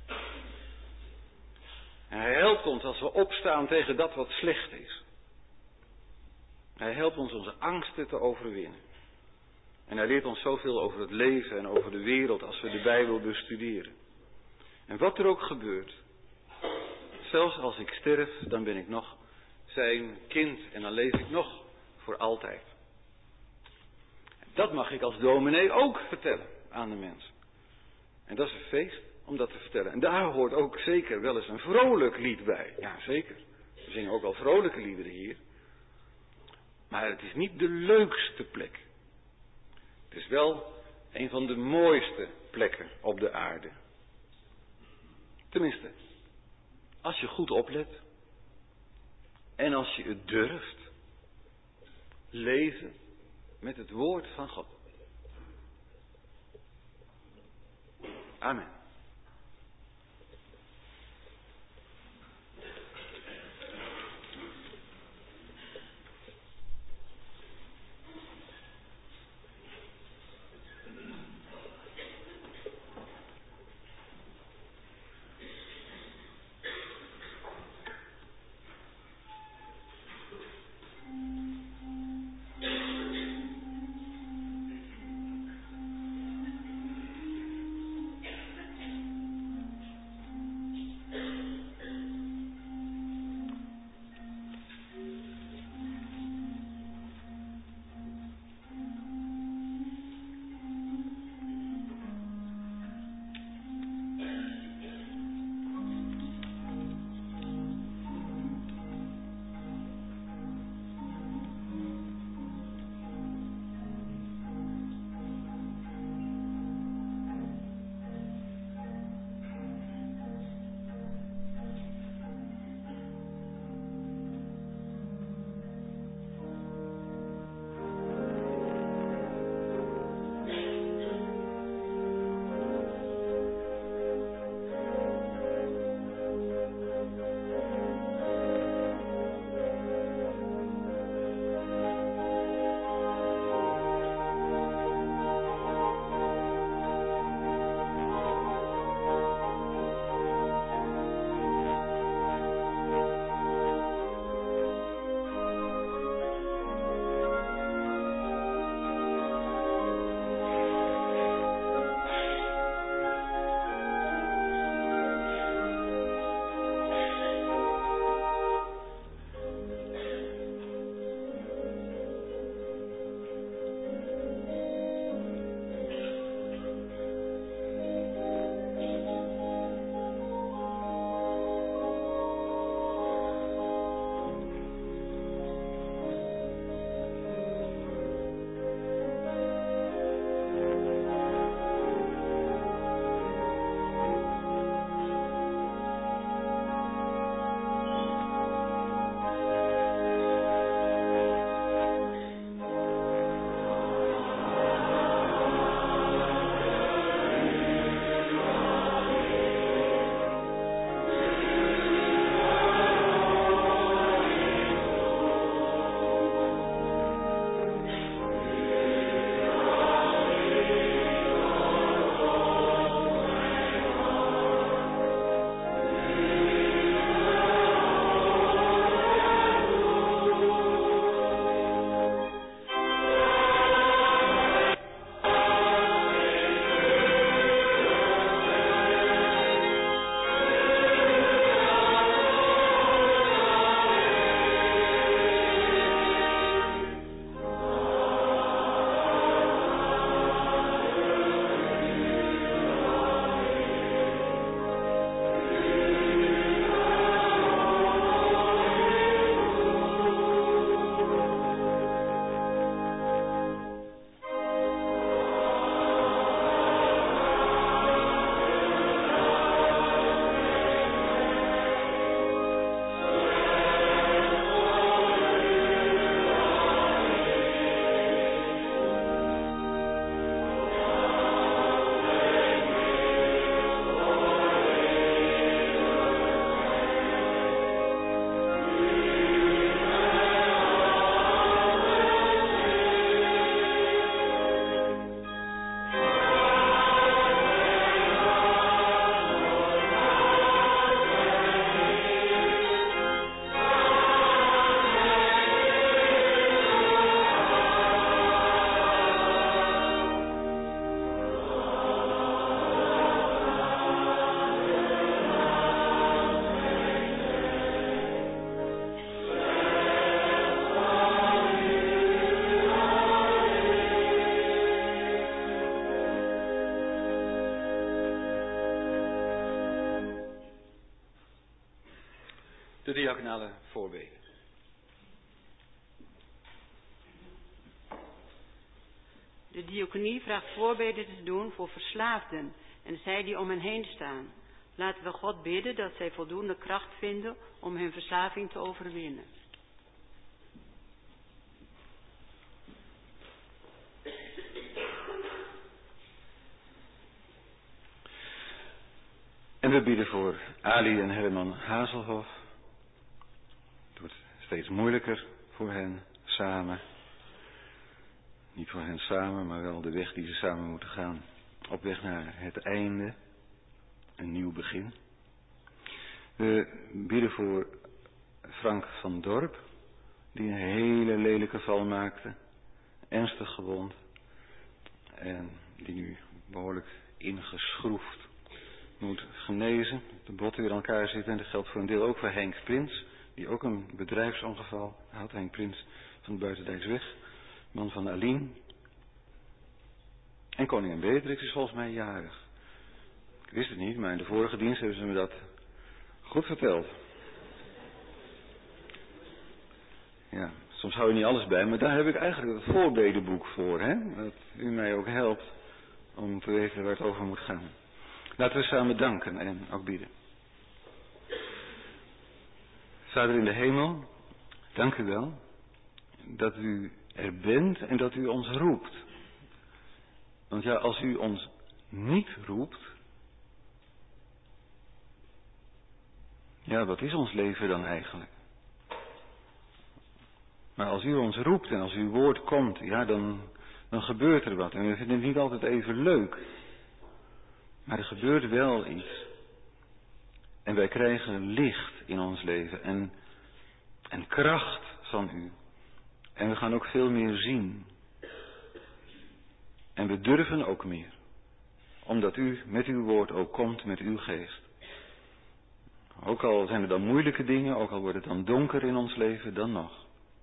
En hij helpt ons als we opstaan tegen dat wat slecht is. Hij helpt ons onze angsten te overwinnen. En hij leert ons zoveel over het leven en over de wereld als we de Bijbel bestuderen. En wat er ook gebeurt, zelfs als ik sterf, dan ben ik nog zijn kind en dan leef ik nog voor altijd. Dat mag ik als dominee ook vertellen aan de mensen. En dat is een feest om dat te vertellen. En daar hoort ook zeker wel eens een vrolijk lied bij. Ja, zeker. We zingen ook wel vrolijke liederen hier. Maar het is niet de leukste plek. Het is wel een van de mooiste plekken op de aarde. Tenminste, als je goed oplet. En als je het durft. Leven met het woord van God. Amen. De diaconale voorbeden. De diaconie vraagt voorbeden te doen voor verslaafden en zij die om hen heen staan. Laten we God bidden dat zij voldoende kracht vinden om hun verslaving te overwinnen. En we bidden voor Ali en Herman Hazelhoff. Het wordt steeds moeilijker voor hen samen. Niet voor hen samen, maar wel de weg die ze samen moeten gaan. Op weg naar het einde. Een nieuw begin. We bidden voor Frank van Dorp. Die een hele lelijke val maakte. Ernstig gewond. En die nu behoorlijk ingeschroefd moet genezen. De botten weer aan elkaar zitten. En dat geldt voor een deel ook voor Henk Prins. Die ook een bedrijfsongeval had. Henk Prins van de Buitendijksweg. Man van Aline. En koningin Beatrix is volgens mij jarig. Ik wist het niet, maar in de vorige dienst hebben ze me dat goed verteld. Ja, soms hou je niet alles bij, maar daar heb ik eigenlijk het voorbedenboek voor. Hè? Dat u mij ook helpt om te weten waar het over moet gaan. Laten we samen danken en ook bidden. Vader in de hemel, dank u wel dat u er bent en dat u ons roept. Want ja, als u ons niet roept, ja, wat is ons leven dan eigenlijk? Maar als u ons roept en als uw woord komt, ja, dan, dan gebeurt er wat. En we vinden het niet altijd even leuk. Maar er gebeurt wel iets. En wij krijgen licht in ons leven en, en kracht van u. En we gaan ook veel meer zien. En we durven ook meer. Omdat u met uw woord ook komt met uw geest. Ook al zijn er dan moeilijke dingen, ook al wordt het dan donker in ons leven, dan nog.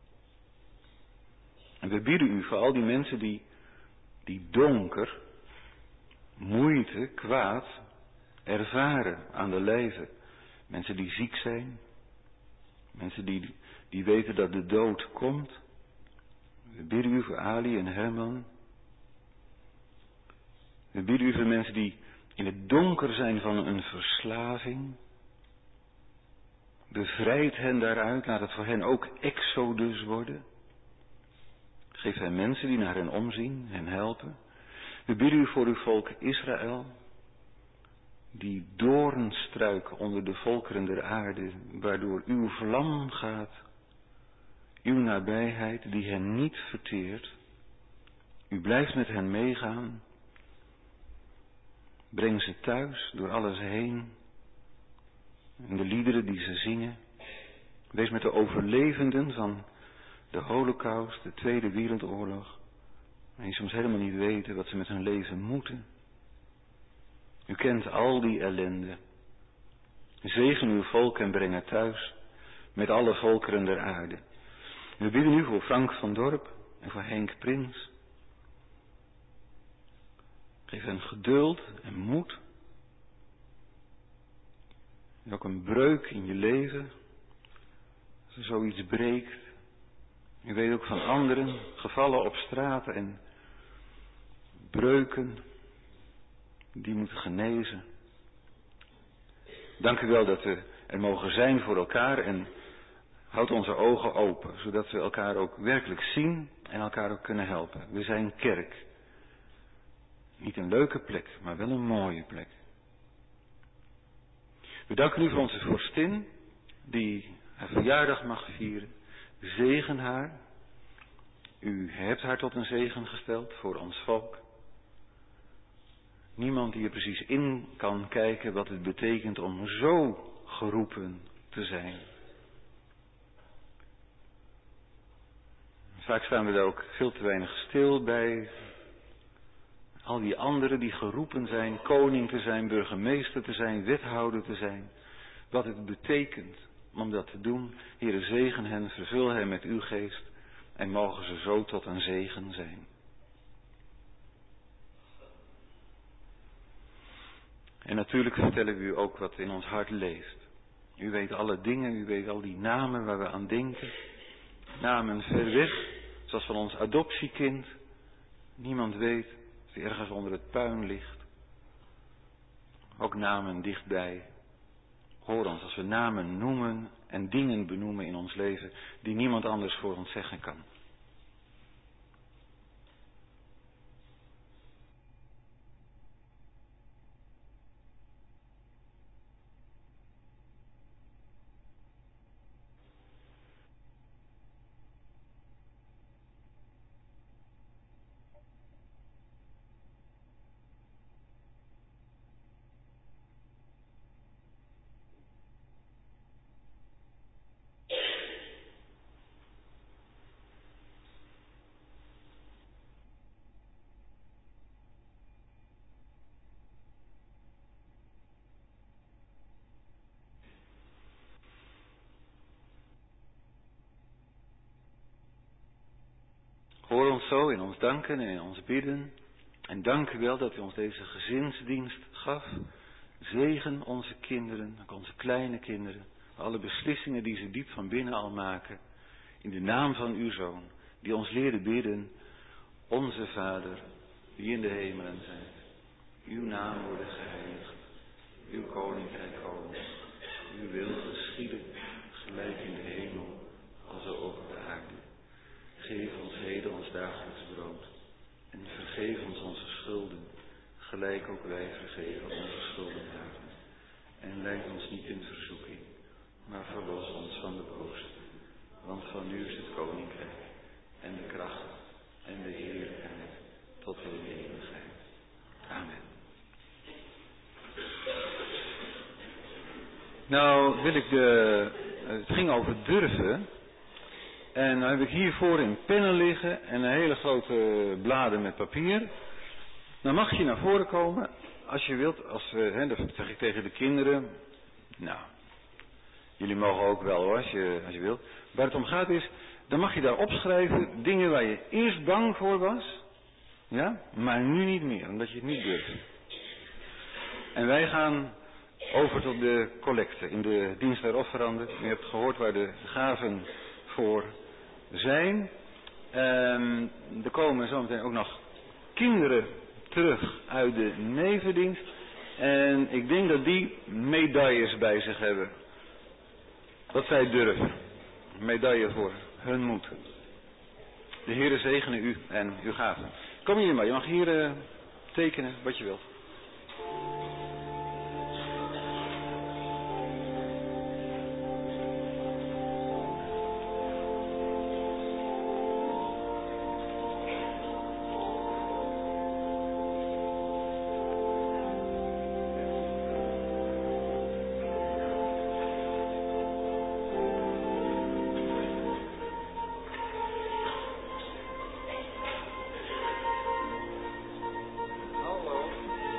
En we bidden u voor al die mensen die, die donker, moeite, kwaad ervaren aan de lijve. Mensen die ziek zijn. Mensen die, die weten dat de dood komt. We bidden u voor Ali en Herman. We bidden u voor mensen die in het donker zijn van een verslaving. Bevrijd hen daaruit, laat het voor hen ook exodus worden. Geef hen mensen die naar hen omzien, hen helpen. We bidden u voor uw volk Israël, die doornstruik onder de volkeren der aarde, waardoor uw vlam gaat, uw nabijheid die hen niet verteert. U blijft met hen meegaan. Breng ze thuis door alles heen. En de liederen die ze zingen. Wees met de overlevenden van de Holocaust, de Tweede Wereldoorlog. En die soms helemaal niet weten wat ze met hun leven moeten. U kent al die ellende. Zegen uw volk en breng het thuis met alle volkeren der aarde. We bidden u voor Frank van Dorp en voor Henk Prins. Geef hen geduld en moed. En ook een breuk in je leven. Als er zoiets breekt. U weet ook van anderen, gevallen op straat en breuken die moeten genezen. Dank u wel dat we er mogen zijn voor elkaar en houd onze ogen open, zodat we elkaar ook werkelijk zien en elkaar ook kunnen helpen. We zijn kerk. Niet een leuke plek, maar wel een mooie plek. We danken u voor onze vorstin, die haar verjaardag mag vieren. Zegen haar. U hebt haar tot een zegen gesteld voor ons volk. Niemand die er precies in kan kijken wat het betekent om zo geroepen te zijn. Vaak staan we daar ook veel te weinig stil bij. Al die anderen die geroepen zijn, koning te zijn, burgemeester te zijn, wethouder te zijn. Wat het betekent om dat te doen. Heere, zegen hen, vervul hen met uw geest en mogen ze zo tot een zegen zijn. En natuurlijk vertellen we u ook wat in ons hart leeft. U weet alle dingen, u weet al die namen waar we aan denken. Namen ver weg, zoals van ons adoptiekind. Niemand weet dat hij ergens onder het puin ligt. Ook namen dichtbij. Hoor ons als we namen noemen en dingen benoemen in ons leven die niemand anders voor ons zeggen kan. Hoor ons zo in ons danken en in ons bidden. En dank u wel dat u ons deze gezinsdienst gaf. Zegen onze kinderen, ook onze kleine kinderen. Alle beslissingen die ze diep van binnen al maken. In de naam van uw Zoon, die ons leerde bidden. Onze Vader, die in de hemelen zijt. Uw naam worden geheiligd. Uw koninkrijk komen. Uw wil geschieden, gelijk in de hemel, als ook op de aarde. Geef ons heden ons dagelijks brood. En vergeef ons onze schulden, gelijk ook wij vergeven onze schuldenaren. En leid ons niet in verzoeking, maar verlos ons van de boze. Want van u is het koninkrijk, en de kracht, en de heerlijkheid, tot in de eeuwigheid. Amen. Nou wil ik de... Het ging over durven. En dan heb ik hiervoor in pennen liggen en een hele grote bladen met papier. Dan mag je naar voren komen als je wilt. Als we, hè, dat zeg ik tegen de kinderen. Nou, jullie mogen ook wel hoor, als je, als je wilt. Waar het om gaat is, dan mag je daar opschrijven dingen waar je eerst bang voor was. Ja, maar nu niet meer, omdat je het niet durft. En wij gaan over tot de collecte in de dienst der offeranden. Je hebt gehoord waar de gaven voor zijn. Um, er komen zometeen ook nog kinderen terug uit de nevendienst. En ik denk dat die medailles bij zich hebben. Dat zij durven. Een medaille voor hun moed. De Heere zegene u en uw gaven. Kom hier maar, je mag hier uh, tekenen wat je wilt. Hallo.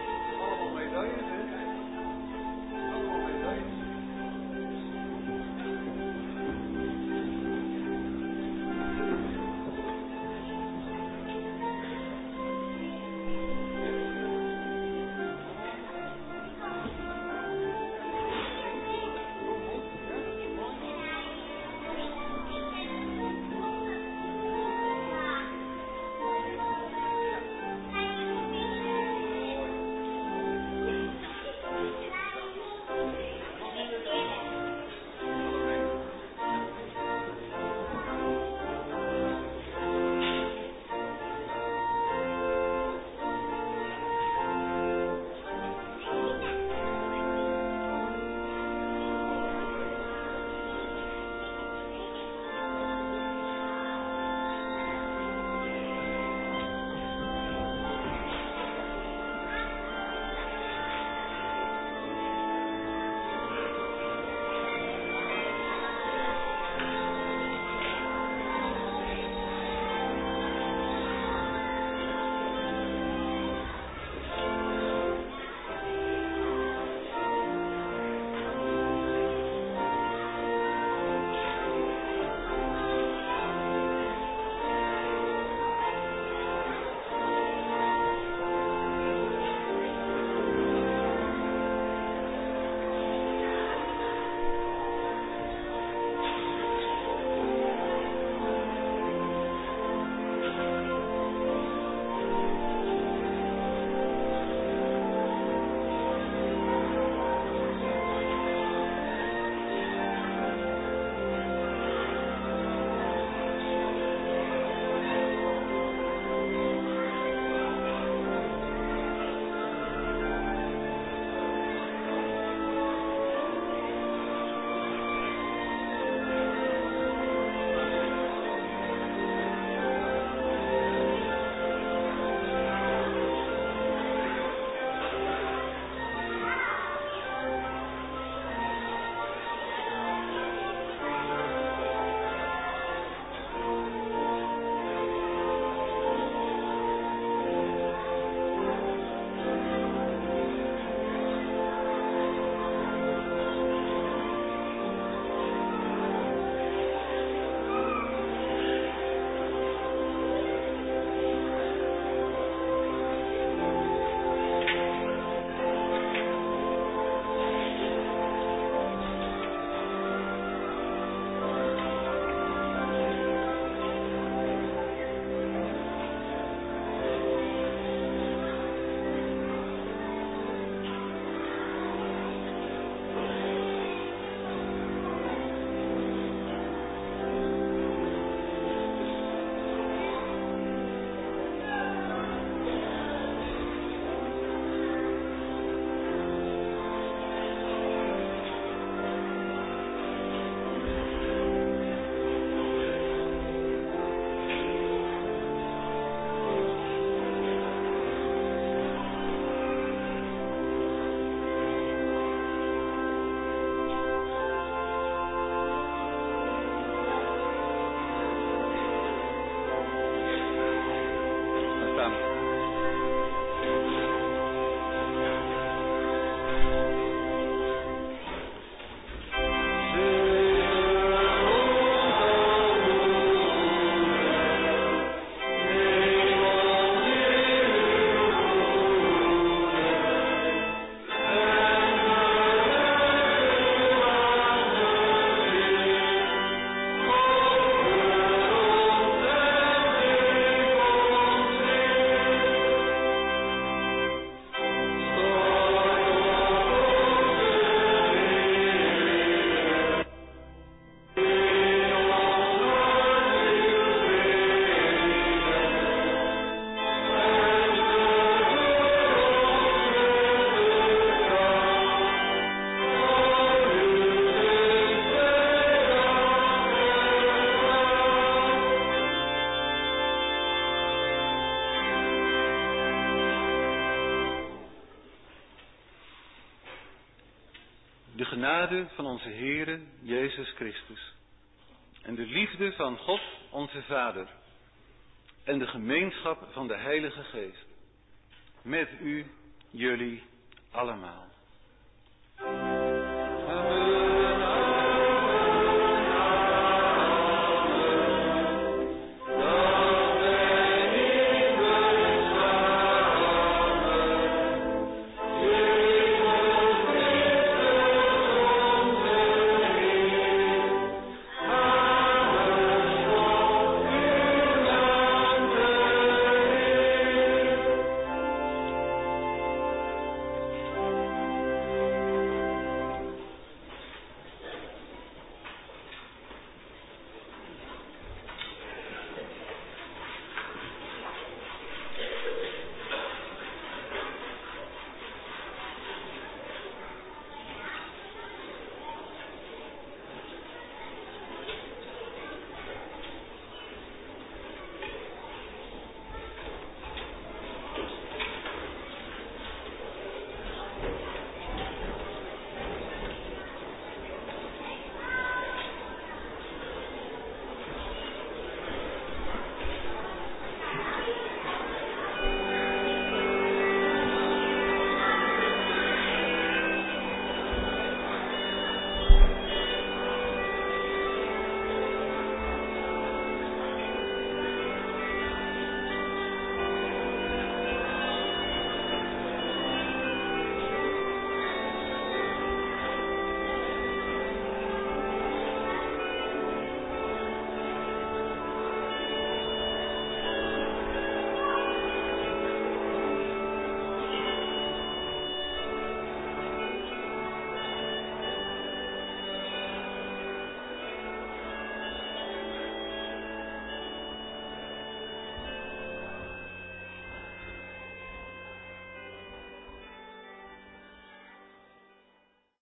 genade van onze Heere Jezus Christus en de liefde van God onze Vader en de gemeenschap van de Heilige Geest met u, jullie allemaal.